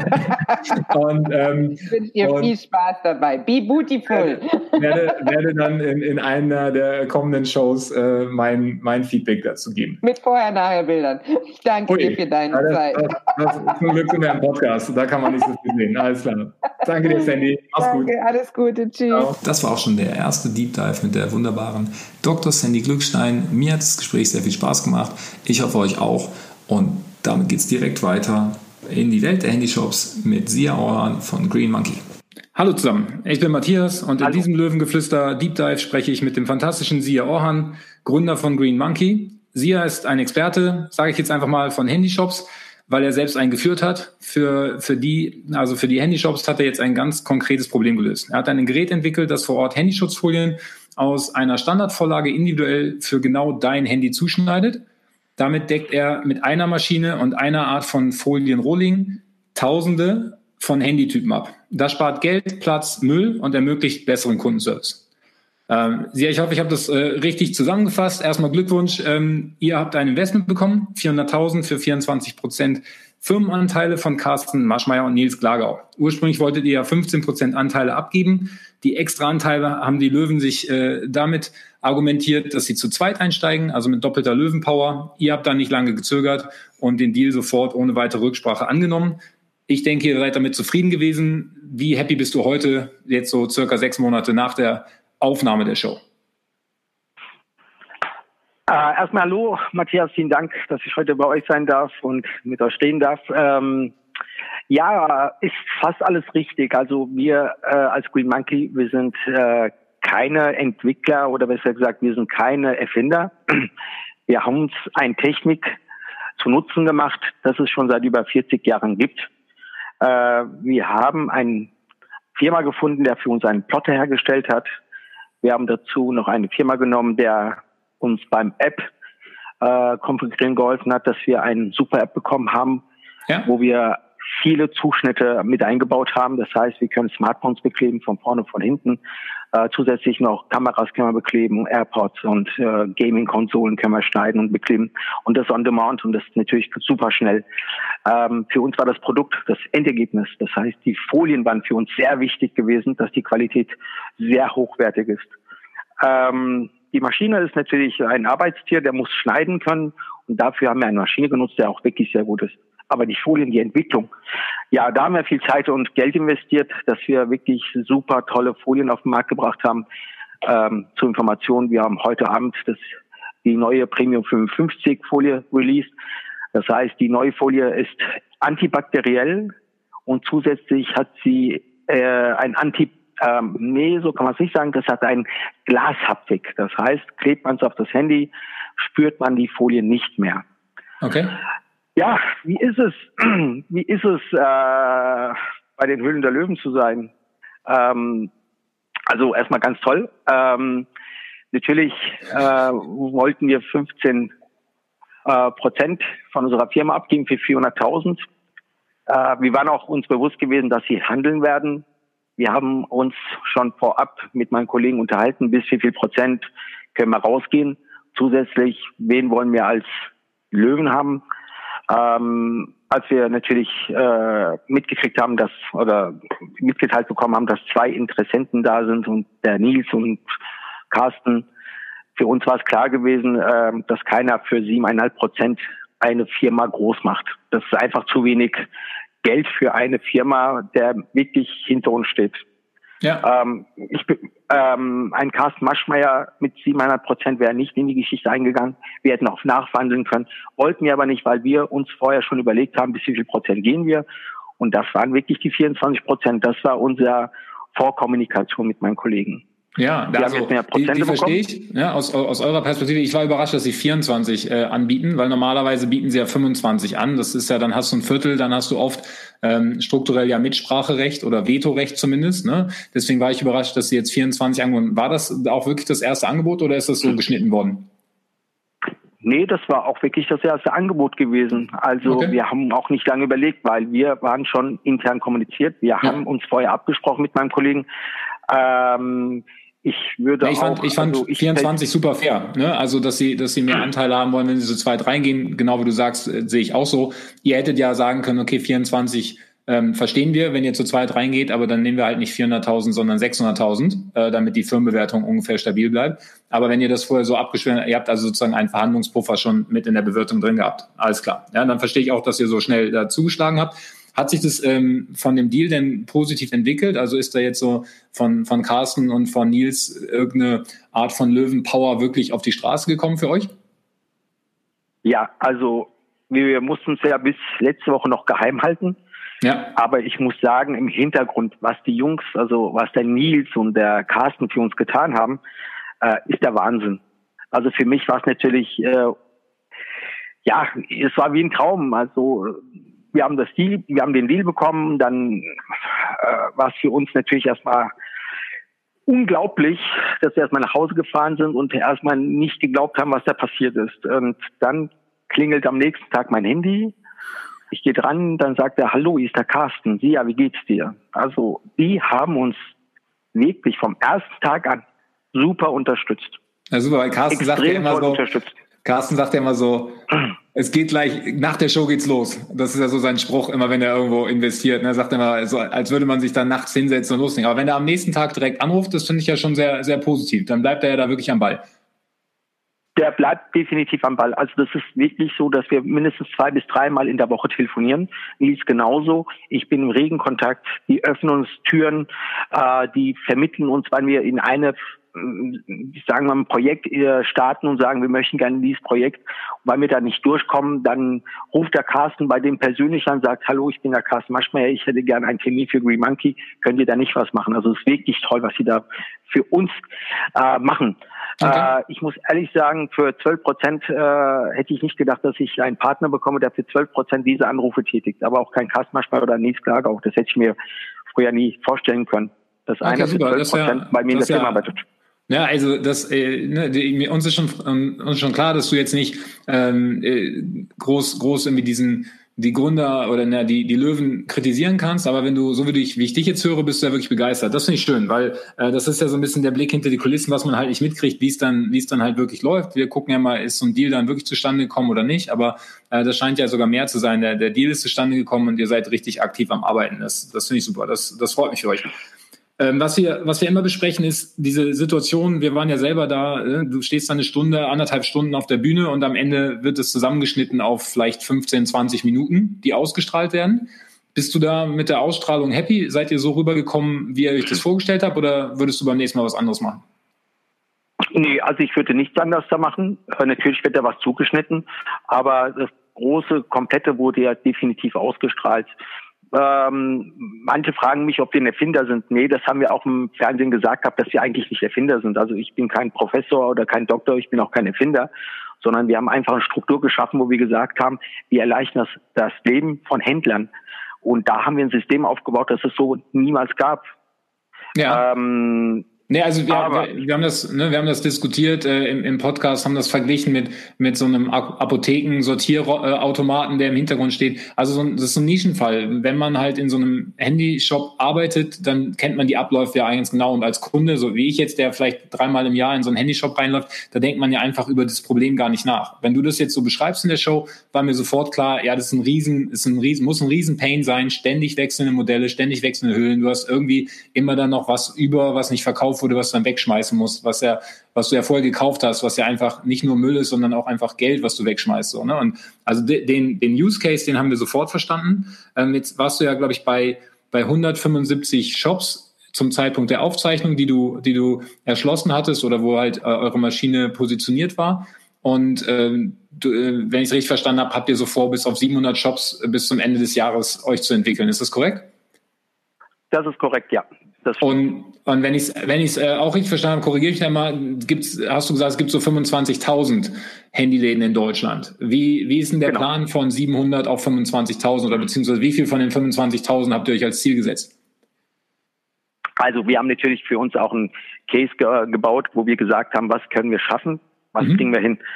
Und, ich wünsche dir viel Spaß dabei. Be beautiful. Werde dann in einer der kommenden Shows mein Feedback dazu geben. Mit Vorher-Nachher-Bildern. Ich danke dir für deine Zeit. Das ist zum Glück in einem Podcast. Da kann man nicht so viel sehen. Alles klar. Danke dir, Sandy. Mach's gut. Alles Gute. Tschüss. Ciao. Das war auch schon der erste Deep Dive mit der wunderbaren Dr. Sandy Glückstein. Mir hat das Gespräch sehr viel Spaß gemacht. Ich hoffe, euch auch. Und damit geht es direkt weiter in die Welt der Handyshops mit Sia Orhan von Green Monkey. Hallo zusammen, ich bin Matthias und in diesem Löwengeflüster Deep Dive spreche ich mit dem fantastischen Sia Orhan, Gründer von Green Monkey. Sia ist ein Experte, sage ich jetzt einfach mal, von Handyshops, weil er selbst einen geführt hat. Für die Handyshops hat er jetzt ein ganz konkretes Problem gelöst. Er hat ein Gerät entwickelt, das vor Ort Handyschutzfolien aus einer Standardvorlage individuell für genau dein Handy zuschneidet. Damit deckt er mit einer Maschine und einer Art von Folienrolling Tausende von Handytypen ab. Das spart Geld, Platz, Müll und ermöglicht besseren Kundenservice. Ich hoffe, ich habe das richtig zusammengefasst. Erstmal Glückwunsch. Ihr habt ein Investment bekommen, 400.000 für 24% Firmenanteile von Carsten Maschmeyer und Nils Glagau. Ursprünglich wolltet ihr ja 15% Anteile abgeben. Die extra Anteile haben die Löwen sich damit argumentiert, dass sie zu zweit einsteigen, also mit doppelter Löwenpower. Ihr habt dann nicht lange gezögert und den Deal sofort ohne weitere Rücksprache angenommen. Ich denke, ihr seid damit zufrieden gewesen. Wie happy bist du heute, jetzt so circa 6 Monate nach der Aufnahme der Show? Erstmal hallo, Matthias, vielen Dank, dass ich heute bei euch sein darf und mit euch stehen darf. Ja, ist fast alles richtig. Also wir als Green Monkey, wir sind keine Entwickler oder besser gesagt, wir sind keine Erfinder. Wir haben uns eine Technik zu Nutzen gemacht, das es schon seit über 40 Jahren gibt. Wir haben eine Firma gefunden, der für uns einen Plotter hergestellt hat. Wir haben dazu noch eine Firma genommen, der uns beim App konfigurieren geholfen hat, dass wir eine super App bekommen haben, wo wir viele Zuschnitte mit eingebaut haben. Das heißt, wir können Smartphones bekleben, von vorne, von hinten. Zusätzlich noch Kameras können wir bekleben, AirPods und Gaming-Konsolen können wir schneiden und bekleben. Und das on demand und das ist natürlich super schnell. Für uns war das Produkt das Endergebnis. Das heißt, die Folien waren für uns sehr wichtig gewesen, dass die Qualität sehr hochwertig ist. Die Maschine ist natürlich ein Arbeitstier, der muss schneiden können. Und dafür haben wir eine Maschine genutzt, der auch wirklich sehr gut ist. Aber die Folien, die Entwicklung, ja, da haben wir viel Zeit und Geld investiert, dass wir wirklich super tolle Folien auf den Markt gebracht haben. Zur Information, wir haben heute Abend die neue Premium 55 Folie released. Das heißt, die neue Folie ist antibakteriell und zusätzlich hat sie ein so kann man es nicht sagen, das hat ein Glashaptik. Das heißt, klebt man es auf das Handy, spürt man die Folie nicht mehr. Okay. Ja, wie ist es? Bei den Höhlen der Löwen zu sein? Also erstmal ganz toll. Natürlich wollten wir 15% von unserer Firma abgeben für 400.000. Wir waren auch uns bewusst gewesen, dass sie handeln werden. Wir haben uns schon vorab mit meinen Kollegen unterhalten, bis wie viel Prozent können wir rausgehen. Zusätzlich, wen wollen wir als Löwen haben? Als wir natürlich mitgeteilt bekommen haben, dass 2 Interessenten da sind und der Nils und Carsten, für uns war es klar gewesen, dass keiner für 7,5% eine Firma groß macht. Das ist einfach zu wenig Geld für eine Firma, der wirklich hinter uns steht. Ja. Ein Carsten Maschmeyer mit 7,5% wäre nicht in die Geschichte eingegangen. Wir hätten auch nachverhandeln können, wollten wir aber nicht, weil wir uns vorher schon überlegt haben, bis wie viel Prozent gehen wir. Und das waren wirklich die 24%. Das war unsere Vorkommunikation mit meinen Kollegen. Ja, also die verstehe ich. Ja, aus eurer Perspektive, ich war überrascht, dass sie 24 anbieten, weil normalerweise bieten sie ja 25 an. Das ist ja, dann hast du ein Viertel, dann hast du oft strukturell ja Mitspracherecht oder Vetorecht zumindest. Ne? Deswegen war ich überrascht, dass sie jetzt 24 angeboten. War das auch wirklich das erste Angebot oder ist das so geschnitten worden? Nee, das war auch wirklich das erste Angebot gewesen. Also okay. Wir haben auch nicht lange überlegt, weil wir waren schon intern kommuniziert. Wir haben uns vorher abgesprochen mit meinem Kollegen. Ich fand 24 super fair, ne? Also, dass sie mehr Anteile haben wollen, wenn sie so 2, 3 gehen. Genau wie du sagst, sehe ich auch so. Ihr hättet ja sagen können, okay, 24 verstehen wir, wenn ihr zu 2, 3 geht, aber dann nehmen wir halt nicht 400.000, sondern 600.000, damit die Firmenbewertung ungefähr stabil bleibt. Aber wenn ihr das vorher so abgeschwört, ihr habt also sozusagen einen Verhandlungspuffer schon mit in der Bewertung drin gehabt. Alles klar. Ja, dann verstehe ich auch, dass ihr so schnell da zugeschlagen habt. Hat sich das von dem Deal denn positiv entwickelt? Also ist da jetzt so von Carsten und von Nils irgendeine Art von Löwenpower wirklich auf die Straße gekommen für euch? Ja, also wir mussten es ja bis letzte Woche noch geheim halten. Ja. Aber ich muss sagen, im Hintergrund, was die Jungs, also was der Nils und der Carsten für uns getan haben, ist der Wahnsinn. Also für mich war es natürlich, es war wie ein Traum. Also wir haben den Deal bekommen, dann war es für uns natürlich erstmal unglaublich, dass wir erstmal nach Hause gefahren sind und erstmal nicht geglaubt haben, was da passiert ist. Und dann klingelt am nächsten Tag mein Handy. Ich gehe dran, dann sagt er, hallo, hier ist der Carsten. Sie, ja, wie geht's dir? Also, die haben uns wirklich vom ersten Tag an super unterstützt. Ja, super, weil Carsten sagt ja immer so, es geht gleich, nach der Show geht's los. Das ist ja so sein Spruch, immer wenn er irgendwo investiert. Er sagt immer, so, als würde man sich dann nachts hinsetzen und loslegen. Aber wenn er am nächsten Tag direkt anruft, das finde ich ja schon sehr, sehr positiv. Dann bleibt er ja da wirklich am Ball. Der bleibt definitiv am Ball. Also das ist wirklich so, dass wir mindestens 2 bis 3 Mal in der Woche telefonieren. Nils genauso. Ich bin im regen Kontakt. Die öffnen uns Türen, die vermitteln uns, wenn wir in ein Projekt starten und sagen, wir möchten gerne in dieses Projekt. Und weil wir da nicht durchkommen, dann ruft der Carsten bei dem persönlich an, sagt, hallo, ich bin der Carsten Maschmeyer, ich hätte gerne einen Termin für Green Monkey. Könnt ihr da nicht was machen? Also es ist wirklich toll, was sie da für uns machen. Okay. Ich muss ehrlich sagen, für 12% hätte ich nicht gedacht, dass ich einen Partner bekomme, der für 12% diese Anrufe tätigt. Aber auch kein Carsten Maschmeyer oder Nils Klager auch. Das hätte ich mir früher nie vorstellen können, dass einer für 12% bei mir in der Firma arbeitet. Ja, also uns ist schon klar, dass du jetzt nicht groß irgendwie die Gründer oder die Löwen kritisieren kannst, aber wenn du, so wie ich dich jetzt höre, bist du ja wirklich begeistert. Das finde ich schön, weil das ist ja so ein bisschen der Blick hinter die Kulissen, was man halt nicht mitkriegt, wie es dann halt wirklich läuft. Wir gucken ja mal, ist so ein Deal dann wirklich zustande gekommen oder nicht, aber das scheint ja sogar mehr zu sein. Der Deal ist zustande gekommen und ihr seid richtig aktiv am Arbeiten. Das finde ich super. Das freut mich für euch. Was wir immer besprechen, ist diese Situation, wir waren ja selber da, du stehst da eine Stunde, 1,5 Stunden auf der Bühne und am Ende wird es zusammengeschnitten auf vielleicht 15, 20 Minuten, die ausgestrahlt werden. Bist du da mit der Ausstrahlung happy? Seid ihr so rübergekommen, wie ihr euch das vorgestellt habt, oder würdest du beim nächsten Mal was anderes machen? Nee, also ich würde nichts anderes da machen. Natürlich wird da was zugeschnitten, aber das große, komplette wurde ja definitiv ausgestrahlt. Manche fragen mich, ob wir ein Erfinder sind. Nee, das haben wir auch im Fernsehen gesagt, dass wir eigentlich nicht Erfinder sind. Also ich bin kein Professor oder kein Doktor, ich bin auch kein Erfinder, sondern wir haben einfach eine Struktur geschaffen, wo wir gesagt haben, wir erleichtern das Leben von Händlern. Und da haben wir ein System aufgebaut, das es so niemals gab. Ja. Nee, also wir haben das diskutiert im Podcast, haben das verglichen mit so einem Apotheken-Sortierautomaten, der im Hintergrund steht. Also das ist so ein Nischenfall. Wenn man halt in so einem Handyshop arbeitet, dann kennt man die Abläufe ja eigentlich genau. Und als Kunde, so wie ich jetzt, der vielleicht 3-mal im Jahr in so einen Handyshop reinläuft, da denkt man ja einfach über das Problem gar nicht nach. Wenn du das jetzt so beschreibst in der Show, war mir sofort klar, ja, das ist muss ein riesen Pain sein, ständig wechselnde Modelle, ständig wechselnde Hüllen. Du hast irgendwie immer dann noch was nicht verkauft wurde, was du dann wegschmeißen musst, was du ja vorher gekauft hast, was ja einfach nicht nur Müll ist, sondern auch einfach Geld, was du wegschmeißt. So, ne? Und also den Use Case, den haben wir sofort verstanden. Jetzt warst du ja, glaube ich, bei 175 Shops zum Zeitpunkt der Aufzeichnung, die du erschlossen hattest oder wo halt eure Maschine positioniert war. Und wenn ich es richtig verstanden habe, habt ihr so vor, bis auf 700 Shops bis zum Ende des Jahres euch zu entwickeln. Ist das korrekt? Das ist korrekt, ja. Und wenn ich es auch richtig verstanden habe, korrigiere ich da mal, hast du gesagt, es gibt so 25.000 Handyläden in Deutschland. Wie ist denn der Plan von 700 auf 25.000 oder beziehungsweise wie viel von den 25.000 habt ihr euch als Ziel gesetzt? Also wir haben natürlich für uns auch einen Case gebaut, wo wir gesagt haben, was können wir schaffen, was kriegen wir hin.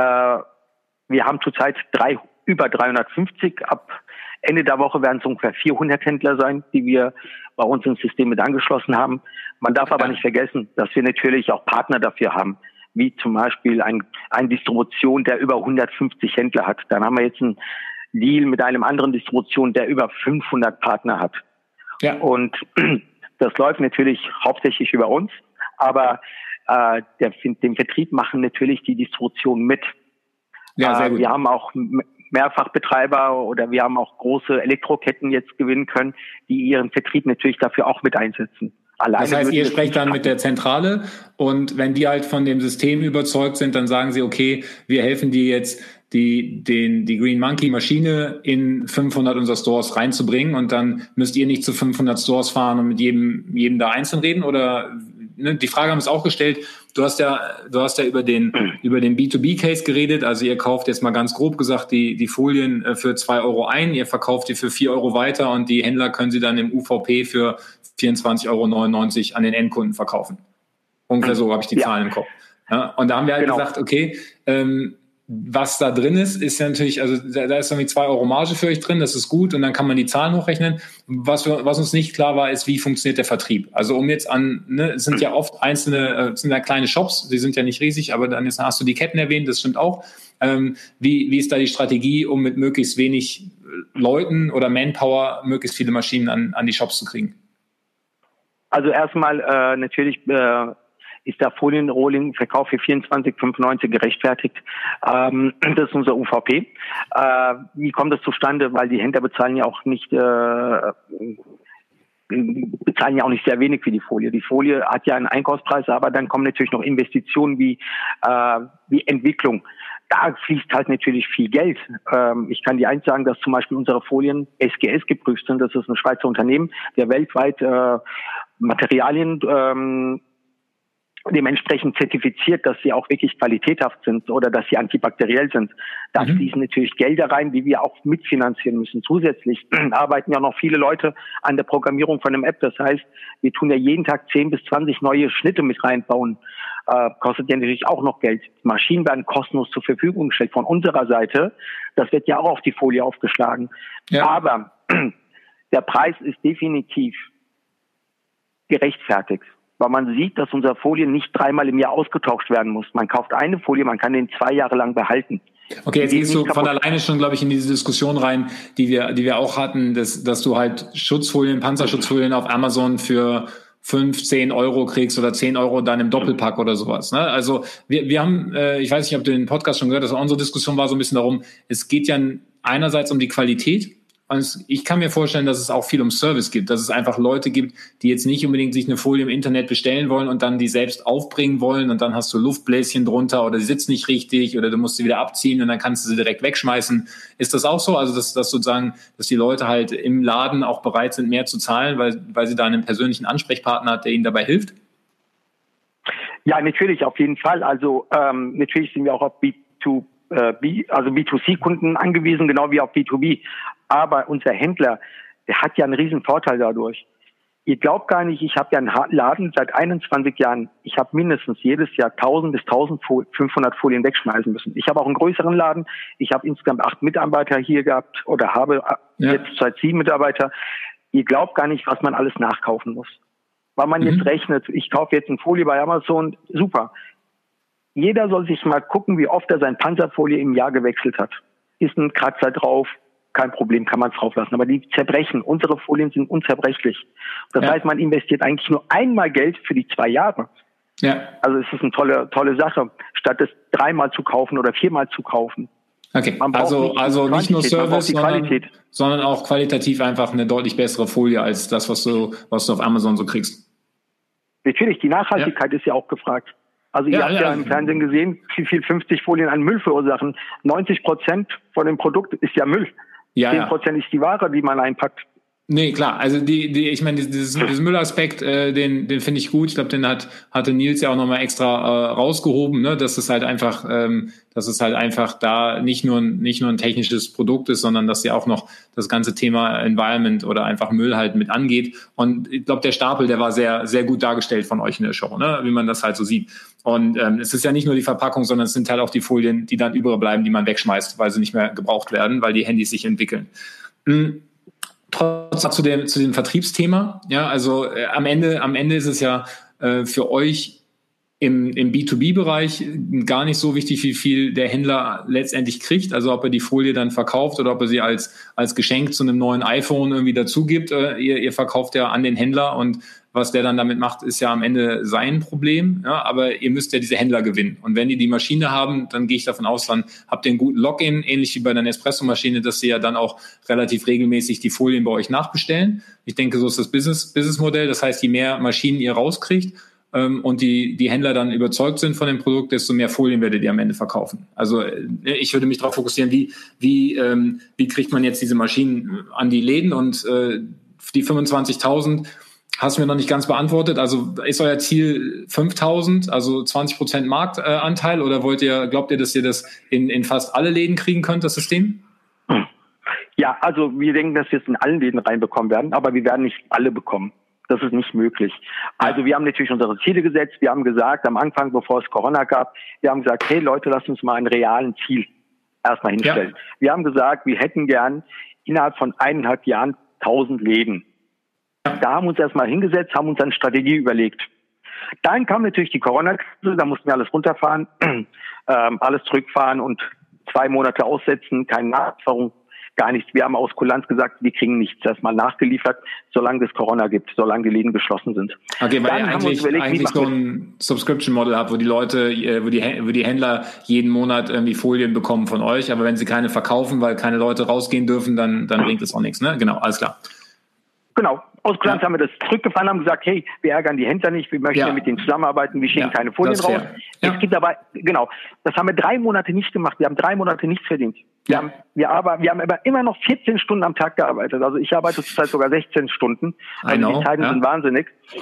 Wir haben zurzeit über 350, ab Ende der Woche werden es ungefähr 400 Händler sein, die wir bei uns ins System mit angeschlossen haben. Man darf aber nicht vergessen, dass wir natürlich auch Partner dafür haben, wie zum Beispiel eine Distribution, der über 150 Händler hat. Dann haben wir jetzt einen Deal mit einem anderen Distribution, der über 500 Partner hat. Ja. Und das läuft natürlich hauptsächlich über uns, aber den Vertrieb machen natürlich die Distribution mit. Ja, sehr gut. Wir haben auch Mehrfachbetreiber oder wir haben auch große Elektroketten jetzt gewinnen können, die ihren Vertrieb natürlich dafür auch mit einsetzen. Das heißt, ihr sprecht dann mit der Zentrale und wenn die halt von dem System überzeugt sind, dann sagen sie, okay, wir helfen dir jetzt, die Green Monkey Maschine in 500 unserer Stores reinzubringen und dann müsst ihr nicht zu 500 Stores fahren und mit jedem da einzeln reden oder, ne, die Frage haben wir es auch gestellt. Du hast ja über den B2B-Case geredet, also ihr kauft jetzt mal ganz grob gesagt die Folien für 2 Euro ein, ihr verkauft die für 4 Euro weiter und die Händler können sie dann im UVP für 24,99 Euro an den Endkunden verkaufen. Ungefähr so habe ich die Zahlen im Kopf. Ja, und da haben wir halt gesagt, okay, was da drin ist ja natürlich, also da ist irgendwie 2 Euro Marge für euch drin, das ist gut und dann kann man die Zahlen hochrechnen. Was uns nicht klar war, ist, wie funktioniert der Vertrieb? Also um jetzt es sind ja oft sind ja kleine Shops, die sind ja nicht riesig, aber dann hast du die Ketten erwähnt, das stimmt auch. Wie ist da die Strategie, um mit möglichst wenig Leuten oder Manpower möglichst viele Maschinen an die Shops zu kriegen? Also erstmal natürlich ist der Folienrolling-Verkauf für 24,95 gerechtfertigt. Das ist unser UVP. Wie kommt das zustande? Weil die Händler bezahlen ja auch nicht sehr wenig für die Folie. Die Folie hat ja einen Einkaufspreis, aber dann kommen natürlich noch Investitionen wie Entwicklung. Da fließt halt natürlich viel Geld. Ich kann dir eins sagen, dass zum Beispiel unsere Folien SGS geprüft sind. Das ist ein Schweizer Unternehmen, der weltweit Materialien dementsprechend zertifiziert, dass sie auch wirklich qualitäthaft sind oder dass sie antibakteriell sind. Da fließen natürlich Gelder rein, die wir auch mitfinanzieren müssen. Zusätzlich arbeiten ja noch viele Leute an der Programmierung von einem App. Das heißt, wir tun ja jeden Tag 10 bis 20 neue Schnitte mit reinbauen. Kostet ja natürlich auch noch Geld. Die Maschinen werden kostenlos zur Verfügung gestellt von unserer Seite. Das wird ja auch auf die Folie aufgeschlagen. Ja. Aber der Preis ist definitiv gerechtfertigt, weil man sieht, dass unsere Folie nicht 3-mal im Jahr ausgetauscht werden muss. Man kauft eine Folie, man kann den 2 Jahre lang behalten. Okay, jetzt gehst du von alleine schon, glaube ich, in diese Diskussion rein, die wir auch hatten, dass du halt Schutzfolien, Panzerschutzfolien auf Amazon für 5, 10 Euro kriegst oder 10 Euro dann im Doppelpack oder sowas. Ne? Also wir haben, ich weiß nicht, ob du den Podcast schon gehört hast, unsere Diskussion war so ein bisschen darum, es geht ja einerseits um die Qualität. Und ich kann mir vorstellen, dass es auch viel um Service gibt, dass es einfach Leute gibt, die jetzt nicht unbedingt sich eine Folie im Internet bestellen wollen und dann die selbst aufbringen wollen und dann hast du Luftbläschen drunter oder die sitzt nicht richtig oder du musst sie wieder abziehen und dann kannst du sie direkt wegschmeißen. Ist das auch so? Also dass sozusagen, dass die Leute halt im Laden auch bereit sind, mehr zu zahlen, weil sie da einen persönlichen Ansprechpartner hat, der ihnen dabei hilft? Ja, natürlich, auf jeden Fall. Also natürlich sind wir auch auf also B2C-Kunden angewiesen, genau wie auf B2B. Aber unser Händler, der hat ja einen riesen Vorteil dadurch. Ihr glaubt gar nicht, ich habe ja einen Laden seit 21 Jahren. Ich habe mindestens jedes Jahr 1000 bis 1500 Folien wegschmeißen müssen. Ich habe auch einen größeren Laden. Ich habe insgesamt 8 Mitarbeiter hier gehabt oder habe jetzt seit 7 Mitarbeiter. Ihr glaubt gar nicht, was man alles nachkaufen muss. Weil man jetzt rechnet, ich kaufe jetzt eine Folie bei Amazon, super. Jeder soll sich mal gucken, wie oft er sein Panzerfolie im Jahr gewechselt hat. Ist ein Kratzer drauf, kein Problem, kann man es drauf lassen. Aber die zerbrechen. Unsere Folien sind unzerbrechlich. Das heißt, man investiert eigentlich nur einmal Geld für die 2 Jahre. Ja. Also es ist eine tolle Sache, statt es 3-mal zu kaufen oder 4-mal zu kaufen. Okay, also nicht nur Service, sondern auch qualitativ einfach eine deutlich bessere Folie als das, was du auf Amazon so kriegst. Natürlich, die Nachhaltigkeit ist ja auch gefragt. Also ihr habt ja im Fernsehen gesehen, wie viel 50 Folien an Müll verursachen. 90% von dem Produkt ist ja Müll. 10% ist die Ware, die man einpackt. Nee, klar. Also ich meine, diesen Müllaspekt, den finde ich gut. Ich glaube, den hatte Nils ja auch nochmal extra rausgehoben, ne, dass es halt einfach da nicht nur ein technisches Produkt ist, sondern dass ja auch noch das ganze Thema Environment oder einfach Müll halt mit angeht. Und ich glaube, der Stapel, der war sehr, sehr gut dargestellt von euch in der Show, ne, wie man das halt so sieht. Und es ist ja nicht nur die Verpackung, sondern es sind halt auch die Folien, die dann überbleiben, die man wegschmeißt, weil sie nicht mehr gebraucht werden, weil die Handys sich entwickeln. Trotzdem zu dem Vertriebsthema, ja, also am Ende ist es ja für euch im B2B-Bereich gar nicht so wichtig, wie viel der Händler letztendlich kriegt, also ob er die Folie dann verkauft oder ob er sie als Geschenk zu einem neuen iPhone irgendwie dazu gibt. Ihr verkauft ja an den Händler und was der dann damit macht, ist ja am Ende sein Problem, ja, aber ihr müsst ja diese Händler gewinnen. Und wenn die die Maschine haben, dann gehe ich davon aus, dann habt ihr einen guten Login, ähnlich wie bei der Nespresso-Maschine, dass sie ja dann auch relativ regelmäßig die Folien bei euch nachbestellen. Ich denke, so ist das Businessmodell. Das heißt, je mehr Maschinen ihr rauskriegt und die Händler dann überzeugt sind von dem Produkt, desto mehr Folien werdet ihr am Ende verkaufen. Also ich würde mich darauf fokussieren, wie kriegt man jetzt diese Maschinen an die Läden und die 25.000 hast du mir noch nicht ganz beantwortet. Also ist euer Ziel 5.000, also 20% Marktanteil, oder glaubt ihr, dass ihr das in fast alle Läden kriegen könnt, das System? Ja, also wir denken, dass wir es in allen Läden reinbekommen werden, aber wir werden nicht alle bekommen. Das ist nicht möglich. Also wir haben natürlich unsere Ziele gesetzt. Wir haben gesagt, am Anfang, bevor es Corona gab, wir haben gesagt, hey Leute, lasst uns mal ein realen Ziel erstmal hinstellen. Ja. Wir haben gesagt, wir hätten gern innerhalb von 1,5 Jahren 1.000 Läden. Da haben wir uns erstmal hingesetzt, haben uns eine Strategie überlegt. Dann kam natürlich die Corona-Krise, da mussten wir alles runterfahren, alles zurückfahren und 2 Monate aussetzen, keine Nachlieferung, gar nichts. Wir haben aus Kulanz gesagt, wir kriegen nichts erstmal nachgeliefert, solange es Corona gibt, solange die Läden geschlossen sind. Okay, weil ihr eigentlich so ein Subscription-Model habt, wo die Leute, wo die Händler jeden Monat irgendwie Folien bekommen von euch, aber wenn sie keine verkaufen, weil keine Leute rausgehen dürfen, dann bringt es auch nichts, ne? Genau, alles klar. Genau. Aus Kulanz haben wir das zurückgefahren, haben gesagt, hey, wir ärgern die Händler nicht, wir möchten mit denen zusammenarbeiten, wir schicken keine Folien raus. Es gibt aber, genau, das haben wir 3 Monate nicht gemacht. Wir haben 3 Monate nichts verdient. Wir haben aber immer noch 14 Stunden am Tag gearbeitet. Also ich arbeite zurzeit sogar 16 Stunden. Also die Zeiten sind wahnsinnig.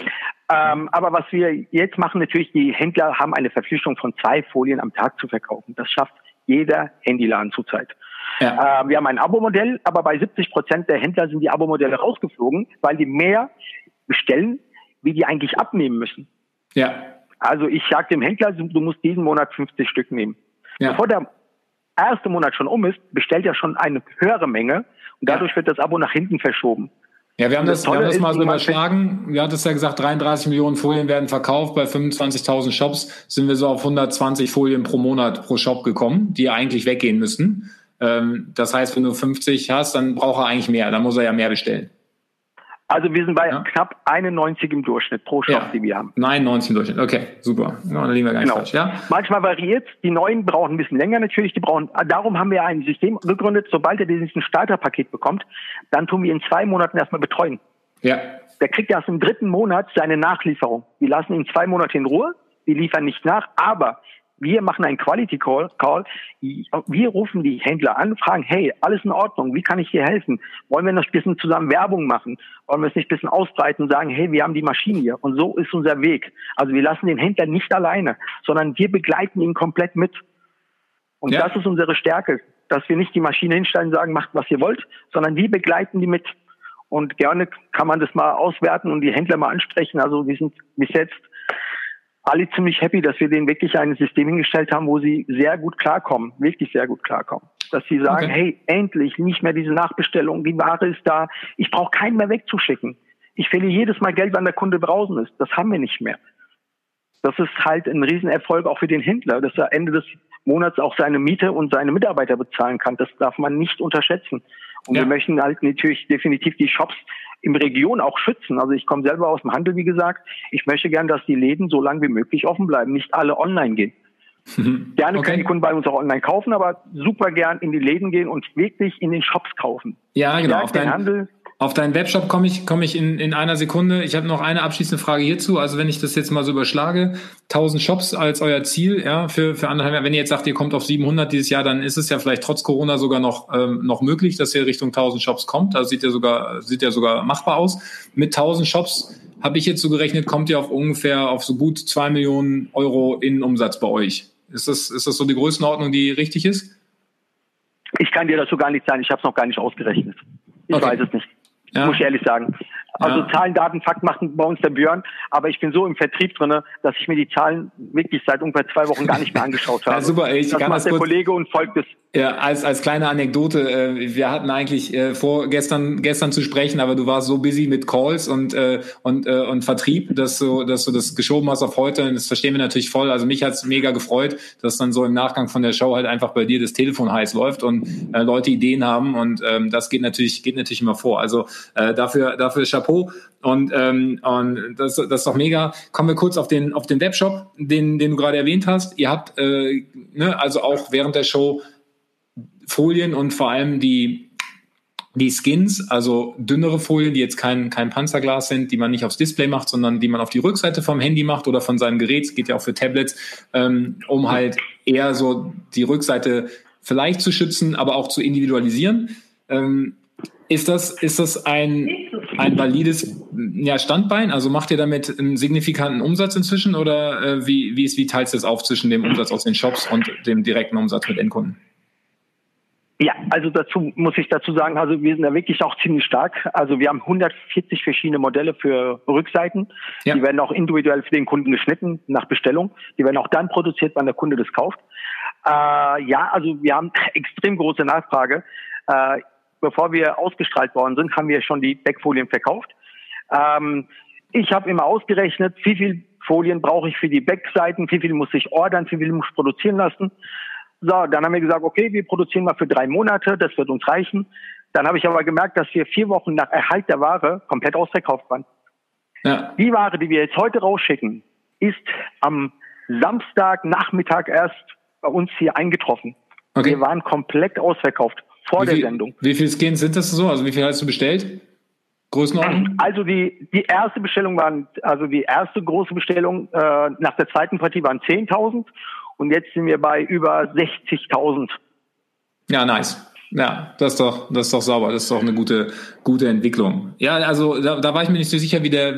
Aber was wir jetzt machen, natürlich, die Händler haben eine Verpflichtung von 2 Folien am Tag zu verkaufen. Das schafft jeder Handyladen zurzeit. Ja. Wir haben ein Abo-Modell, aber bei 70% der Händler sind die Abo-Modelle rausgeflogen, weil die mehr bestellen, wie die eigentlich abnehmen müssen. Ja. Also ich sage dem Händler, du musst diesen Monat 50 Stück nehmen. Ja. Bevor der erste Monat schon um ist, bestellt er schon eine höhere Menge und dadurch wird das Abo nach hinten verschoben. Ja, wir haben das mal so überschlagen. Wir hatten es ja gesagt, 33 Millionen Folien werden verkauft. Bei 25.000 Shops sind wir so auf 120 Folien pro Monat pro Shop gekommen, die ja eigentlich weggehen müssen. Das heißt, wenn du 50 hast, dann braucht er eigentlich mehr. Dann muss er ja mehr bestellen. Also wir sind bei knapp 91 im Durchschnitt pro Shop, die wir haben. 91 im Durchschnitt, okay, super. Ja, dann liegen wir gar nicht falsch. Ja? Manchmal variiert die Neuen brauchen ein bisschen länger natürlich. Darum haben wir ein System gegründet, sobald er dieses Starterpaket bekommt, dann tun wir in 2 Monaten erstmal betreuen. Ja. Der kriegt erst im 3. Monat seine Nachlieferung. Wir lassen ihn 2 Monate in Ruhe, wir liefern nicht nach, aber wir machen einen Quality Call. Wir rufen die Händler an, fragen, hey, alles in Ordnung, wie kann ich dir helfen? Wollen wir noch ein bisschen zusammen Werbung machen? Wollen wir es nicht ein bisschen ausbreiten und sagen, hey, wir haben die Maschine hier. Und so ist unser Weg. Also wir lassen den Händler nicht alleine, sondern wir begleiten ihn komplett mit. Und das ist unsere Stärke, dass wir nicht die Maschine hinstellen und sagen, macht, was ihr wollt, sondern wir begleiten die mit. Und gerne kann man das mal auswerten und die Händler mal ansprechen. Also wir sind bis jetzt alle ziemlich happy, dass wir denen wirklich ein System hingestellt haben, wo sie sehr gut klarkommen, wirklich sehr gut klarkommen. Dass sie sagen, hey, endlich nicht mehr diese Nachbestellung, die Ware ist da, ich brauche keinen mehr wegzuschicken. Ich verliere jedes Mal Geld, wenn der Kunde draußen ist. Das haben wir nicht mehr. Das ist halt ein Riesenerfolg auch für den Händler, dass er Ende des Monats auch seine Miete und seine Mitarbeiter bezahlen kann. Das darf man nicht unterschätzen. Und wir möchten halt natürlich definitiv die Shops im Region auch schützen. Also ich komme selber aus dem Handel, wie gesagt. Ich möchte gern, dass die Läden so lange wie möglich offen bleiben, nicht alle online gehen. Gerne können die Kunden bei uns auch online kaufen, aber super gern in die Läden gehen und wirklich in den Shops kaufen. Ja, genau. Auf deinen Webshop komme ich in einer Sekunde. Ich habe noch eine abschließende Frage hierzu. Also wenn ich das jetzt mal so überschlage, 1000 Shops als euer Ziel, ja, für andere. Wenn ihr jetzt sagt, ihr kommt auf 700 dieses Jahr, dann ist es ja vielleicht trotz Corona sogar noch möglich, dass ihr Richtung 1000 Shops kommt. Also sieht ja sogar machbar aus. Mit 1000 Shops habe ich jetzt so gerechnet, kommt ihr auf so gut 2 Millionen Euro Innenumsatz bei euch. Ist das so die Größenordnung, die richtig ist? Ich kann dir dazu gar nicht sagen. Ich habe es noch gar nicht ausgerechnet. Ich weiß es nicht. Muss ich ehrlich sagen. Also Zahlen, Daten, Fakt macht bei uns der Björn, aber ich bin so im Vertrieb drinne, dass ich mir die Zahlen wirklich seit ungefähr 2 Wochen gar nicht mehr angeschaut habe. Ja, super, ich das kann macht der Kollege und folgt es. Ja, als kleine Anekdote, wir hatten eigentlich vor, gestern zu sprechen, aber du warst so busy mit Calls und Vertrieb, dass du das geschoben hast auf heute, und das verstehen wir natürlich voll. Also mich hat's mega gefreut, dass dann so im Nachgang von der Show halt einfach bei dir das Telefon heiß läuft und Leute Ideen haben, und das geht natürlich immer vor. Also dafür Chapeau. Und das ist doch mega. Kommen wir kurz auf den Webshop, den du gerade erwähnt hast. Ihr habt also auch während der Show Folien und vor allem die Skins, also dünnere Folien, die jetzt kein Panzerglas sind, die man nicht aufs Display macht, sondern die man auf die Rückseite vom Handy macht oder von seinem Gerät. Das geht ja auch für Tablets, um halt eher so die Rückseite vielleicht zu schützen, aber auch zu individualisieren. Ist das ein valides Standbein? Also macht ihr damit einen signifikanten Umsatz inzwischen, oder wie teilst du das auf zwischen dem Umsatz aus den Shops und dem direkten Umsatz mit Endkunden? Ja, also dazu muss ich sagen, also wir sind da wirklich auch ziemlich stark. Also wir haben 140 verschiedene Modelle für Rückseiten. Ja. Die werden auch individuell für den Kunden geschnitten nach Bestellung. Die werden auch dann produziert, wenn der Kunde das kauft. Also wir haben extrem große Nachfrage. Bevor wir ausgestrahlt worden sind, haben wir schon die Backfolien verkauft. Ich habe immer ausgerechnet, wie viel Folien brauche ich für die Backseiten, wie viel muss ich ordern, wie viel muss ich produzieren lassen. So, dann haben wir gesagt, okay, wir produzieren mal für 3 Monate, das wird uns reichen. Dann habe ich aber gemerkt, dass wir 4 Wochen nach Erhalt der Ware komplett ausverkauft waren. Ja. Die Ware, die wir jetzt heute rausschicken, ist am Samstagnachmittag erst bei uns hier eingetroffen. Okay. Wir waren komplett ausverkauft vor der Sendung. Wie viele Skins sind das so? Also wie viel hast du bestellt? Größenordnung? Also die erste Bestellung die erste große Bestellung nach der zweiten Partie waren 10.000. Und jetzt sind wir bei über 60.000. Ja, nice. Ja, das ist doch sauber. Das ist doch eine gute Entwicklung. Ja, also da war ich mir nicht so sicher, wie der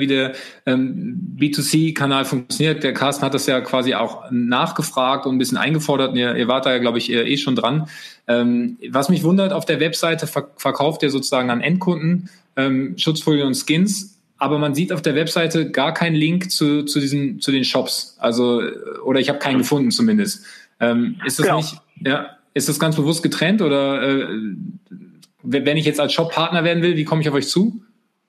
B2C-Kanal funktioniert. Der Carsten hat das ja quasi auch nachgefragt und ein bisschen eingefordert. Ihr wart da ja, glaube ich, schon dran. Was mich wundert, auf der Webseite verkauft ihr sozusagen an Endkunden Schutzfolien und Skins, aber man sieht auf der Webseite gar keinen Link zu den Shops. Also, oder ich habe keinen gefunden zumindest. Ist das nicht, ja? Ist das ganz bewusst getrennt oder wenn ich jetzt als Shop-Partner werden will, wie komme ich auf euch zu?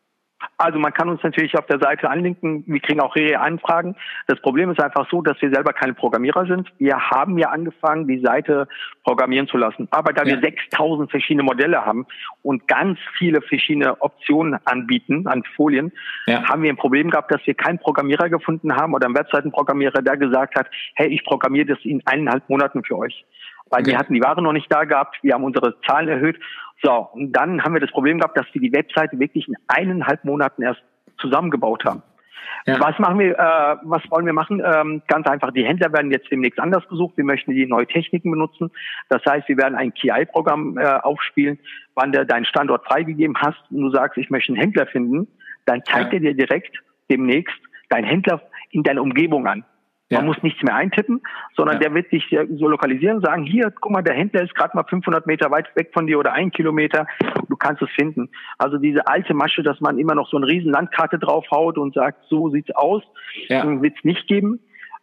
Also man kann uns natürlich auf der Seite anlinken. Wir kriegen auch rege Anfragen. Das Problem ist einfach so, dass wir selber keine Programmierer sind. Wir haben ja angefangen, die Seite programmieren zu lassen. Aber da wir 6000 verschiedene Modelle haben und ganz viele verschiedene Optionen anbieten an Folien, haben wir ein Problem gehabt, dass wir keinen Programmierer gefunden haben oder einen Webseitenprogrammierer, der gesagt hat, hey, ich programmiere das in 1,5 Monaten für euch. Weil wir hatten die Ware noch nicht da gehabt, wir haben unsere Zahlen erhöht. So, und dann haben wir das Problem gehabt, dass wir die Webseite wirklich in 1,5 Monaten erst zusammengebaut haben. Ja. Was wollen wir machen? Ganz einfach, die Händler werden jetzt demnächst anders gesucht. Wir möchten die neue Techniken benutzen. Das heißt, wir werden ein KI-Programm aufspielen, wann du deinen Standort freigegeben hast und du sagst, ich möchte einen Händler finden, dann zeigt er dir direkt demnächst deinen Händler in deiner Umgebung an. Man muss nichts mehr eintippen, sondern der wird dich so lokalisieren, sagen, hier, guck mal, der Händler ist gerade mal 500 Meter weit weg von dir oder 1 Kilometer, du kannst es finden. Also diese alte Masche, dass man immer noch so eine riesen Landkarte draufhaut und sagt, so sieht's aus, wird es nicht geben.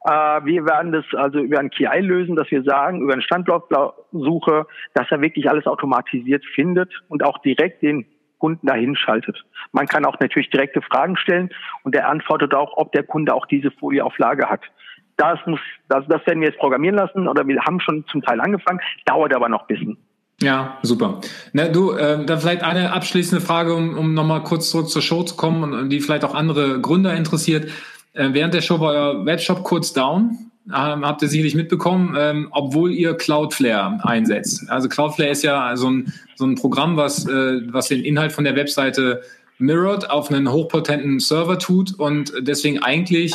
Wir werden das also über ein KI lösen, dass wir sagen, über eine Standortsuche, dass er wirklich alles automatisiert findet und auch direkt den Kunden dahin schaltet. Man kann auch natürlich direkte Fragen stellen und der antwortet auch, ob der Kunde auch diese Folie auf Lager hat. Das werden wir jetzt programmieren lassen oder wir haben schon zum Teil angefangen, dauert aber noch ein bisschen. Ja, super. Na, du, da vielleicht eine abschließende Frage, um nochmal kurz zurück zur Show zu kommen und die vielleicht auch andere Gründer interessiert. Während der Show war euer Webshop kurz down, habt ihr sicherlich mitbekommen, obwohl ihr Cloudflare einsetzt. Also Cloudflare ist ja so ein Programm, was den Inhalt von der Webseite mirrored, auf einen hochpotenten Server tut und deswegen eigentlich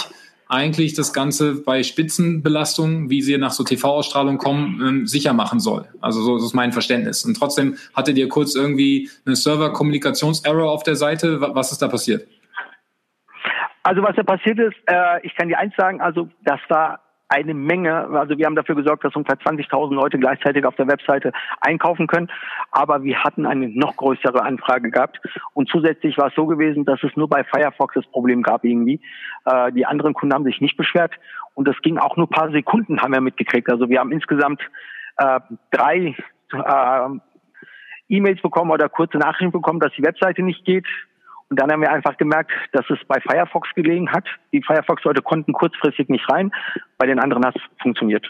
das Ganze bei Spitzenbelastungen, wie sie nach so TV-Ausstrahlung kommen, sicher machen soll. Also so ist mein Verständnis. Und trotzdem hattet ihr kurz irgendwie eine Server-Kommunikations-Error auf der Seite. Was ist da passiert? Also was da passiert ist, ich kann dir eins sagen, also das war eine Menge, also wir haben dafür gesorgt, dass ungefähr 20.000 Leute gleichzeitig auf der Webseite einkaufen können, aber wir hatten eine noch größere Anfrage gehabt und zusätzlich war es so gewesen, dass es nur bei Firefox das Problem gab irgendwie. Die anderen Kunden haben sich nicht beschwert und das ging auch nur ein paar Sekunden, haben wir mitgekriegt. Also wir haben insgesamt 3 E-Mails bekommen oder kurze Nachrichten bekommen, dass die Webseite nicht geht. Und dann haben wir einfach gemerkt, dass es bei Firefox gelegen hat. Die Firefox-Leute konnten kurzfristig nicht rein, bei den anderen hat es funktioniert.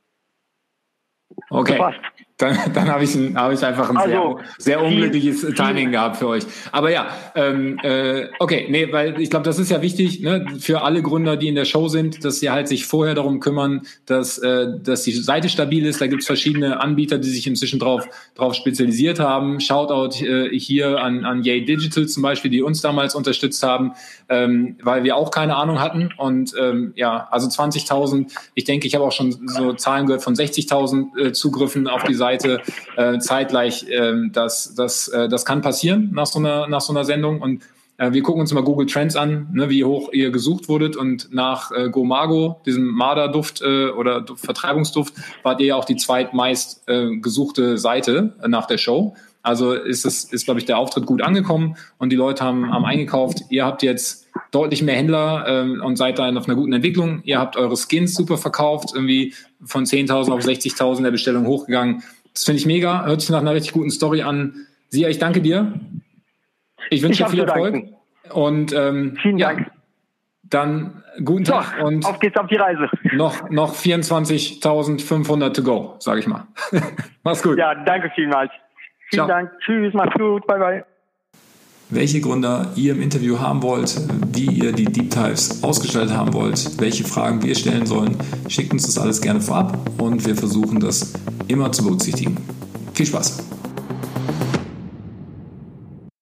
Okay, dann habe ich einfach ein sehr unglückliches Timing gehabt für euch. Aber ja, okay, nee, weil ich glaube, das ist ja wichtig, ne, für alle Gründer, die in der Show sind, dass sie halt sich vorher darum kümmern, dass die Seite stabil ist. Da gibt es verschiedene Anbieter, die sich inzwischen drauf spezialisiert haben. Shoutout hier an Yay Digital zum Beispiel, die uns damals unterstützt haben, weil wir auch keine Ahnung hatten. Und also 20.000, ich denke, ich habe auch schon so Zahlen gehört von 60.000 Zugriffen auf die Seite zeitgleich. Das kann passieren nach so einer Sendung. Und wir gucken uns mal Google Trends an, ne, wie hoch ihr gesucht wurdet. Und nach Gomago, diesem Marderduft oder Vertreibungsduft, wart ihr ja auch die zweitmeist gesuchte Seite nach der Show. Also ist glaube ich, der Auftritt gut angekommen und die Leute haben eingekauft. Ihr habt jetzt deutlich mehr Händler und seid da auf einer guten Entwicklung. Ihr habt eure Skins super verkauft, irgendwie von 10.000 auf 60.000 der Bestellung hochgegangen. Das finde ich mega, hört sich nach einer richtig guten Story an. Sia, ich danke dir. Ich wünsche dir viel Erfolg. Und vielen Dank. Dann guten Tag und auf geht's auf die Reise. Noch 24.500 to go, sage ich mal. Mach's gut. Ja, danke vielmals. Vielen Dank. Tschüss, macht's gut. Bye, bye. Welche Gründer ihr im Interview haben wollt, wie ihr die Deep Dives ausgestaltet haben wollt, welche Fragen wir stellen sollen, schickt uns das alles gerne vorab und wir versuchen das immer zu berücksichtigen. Viel Spaß!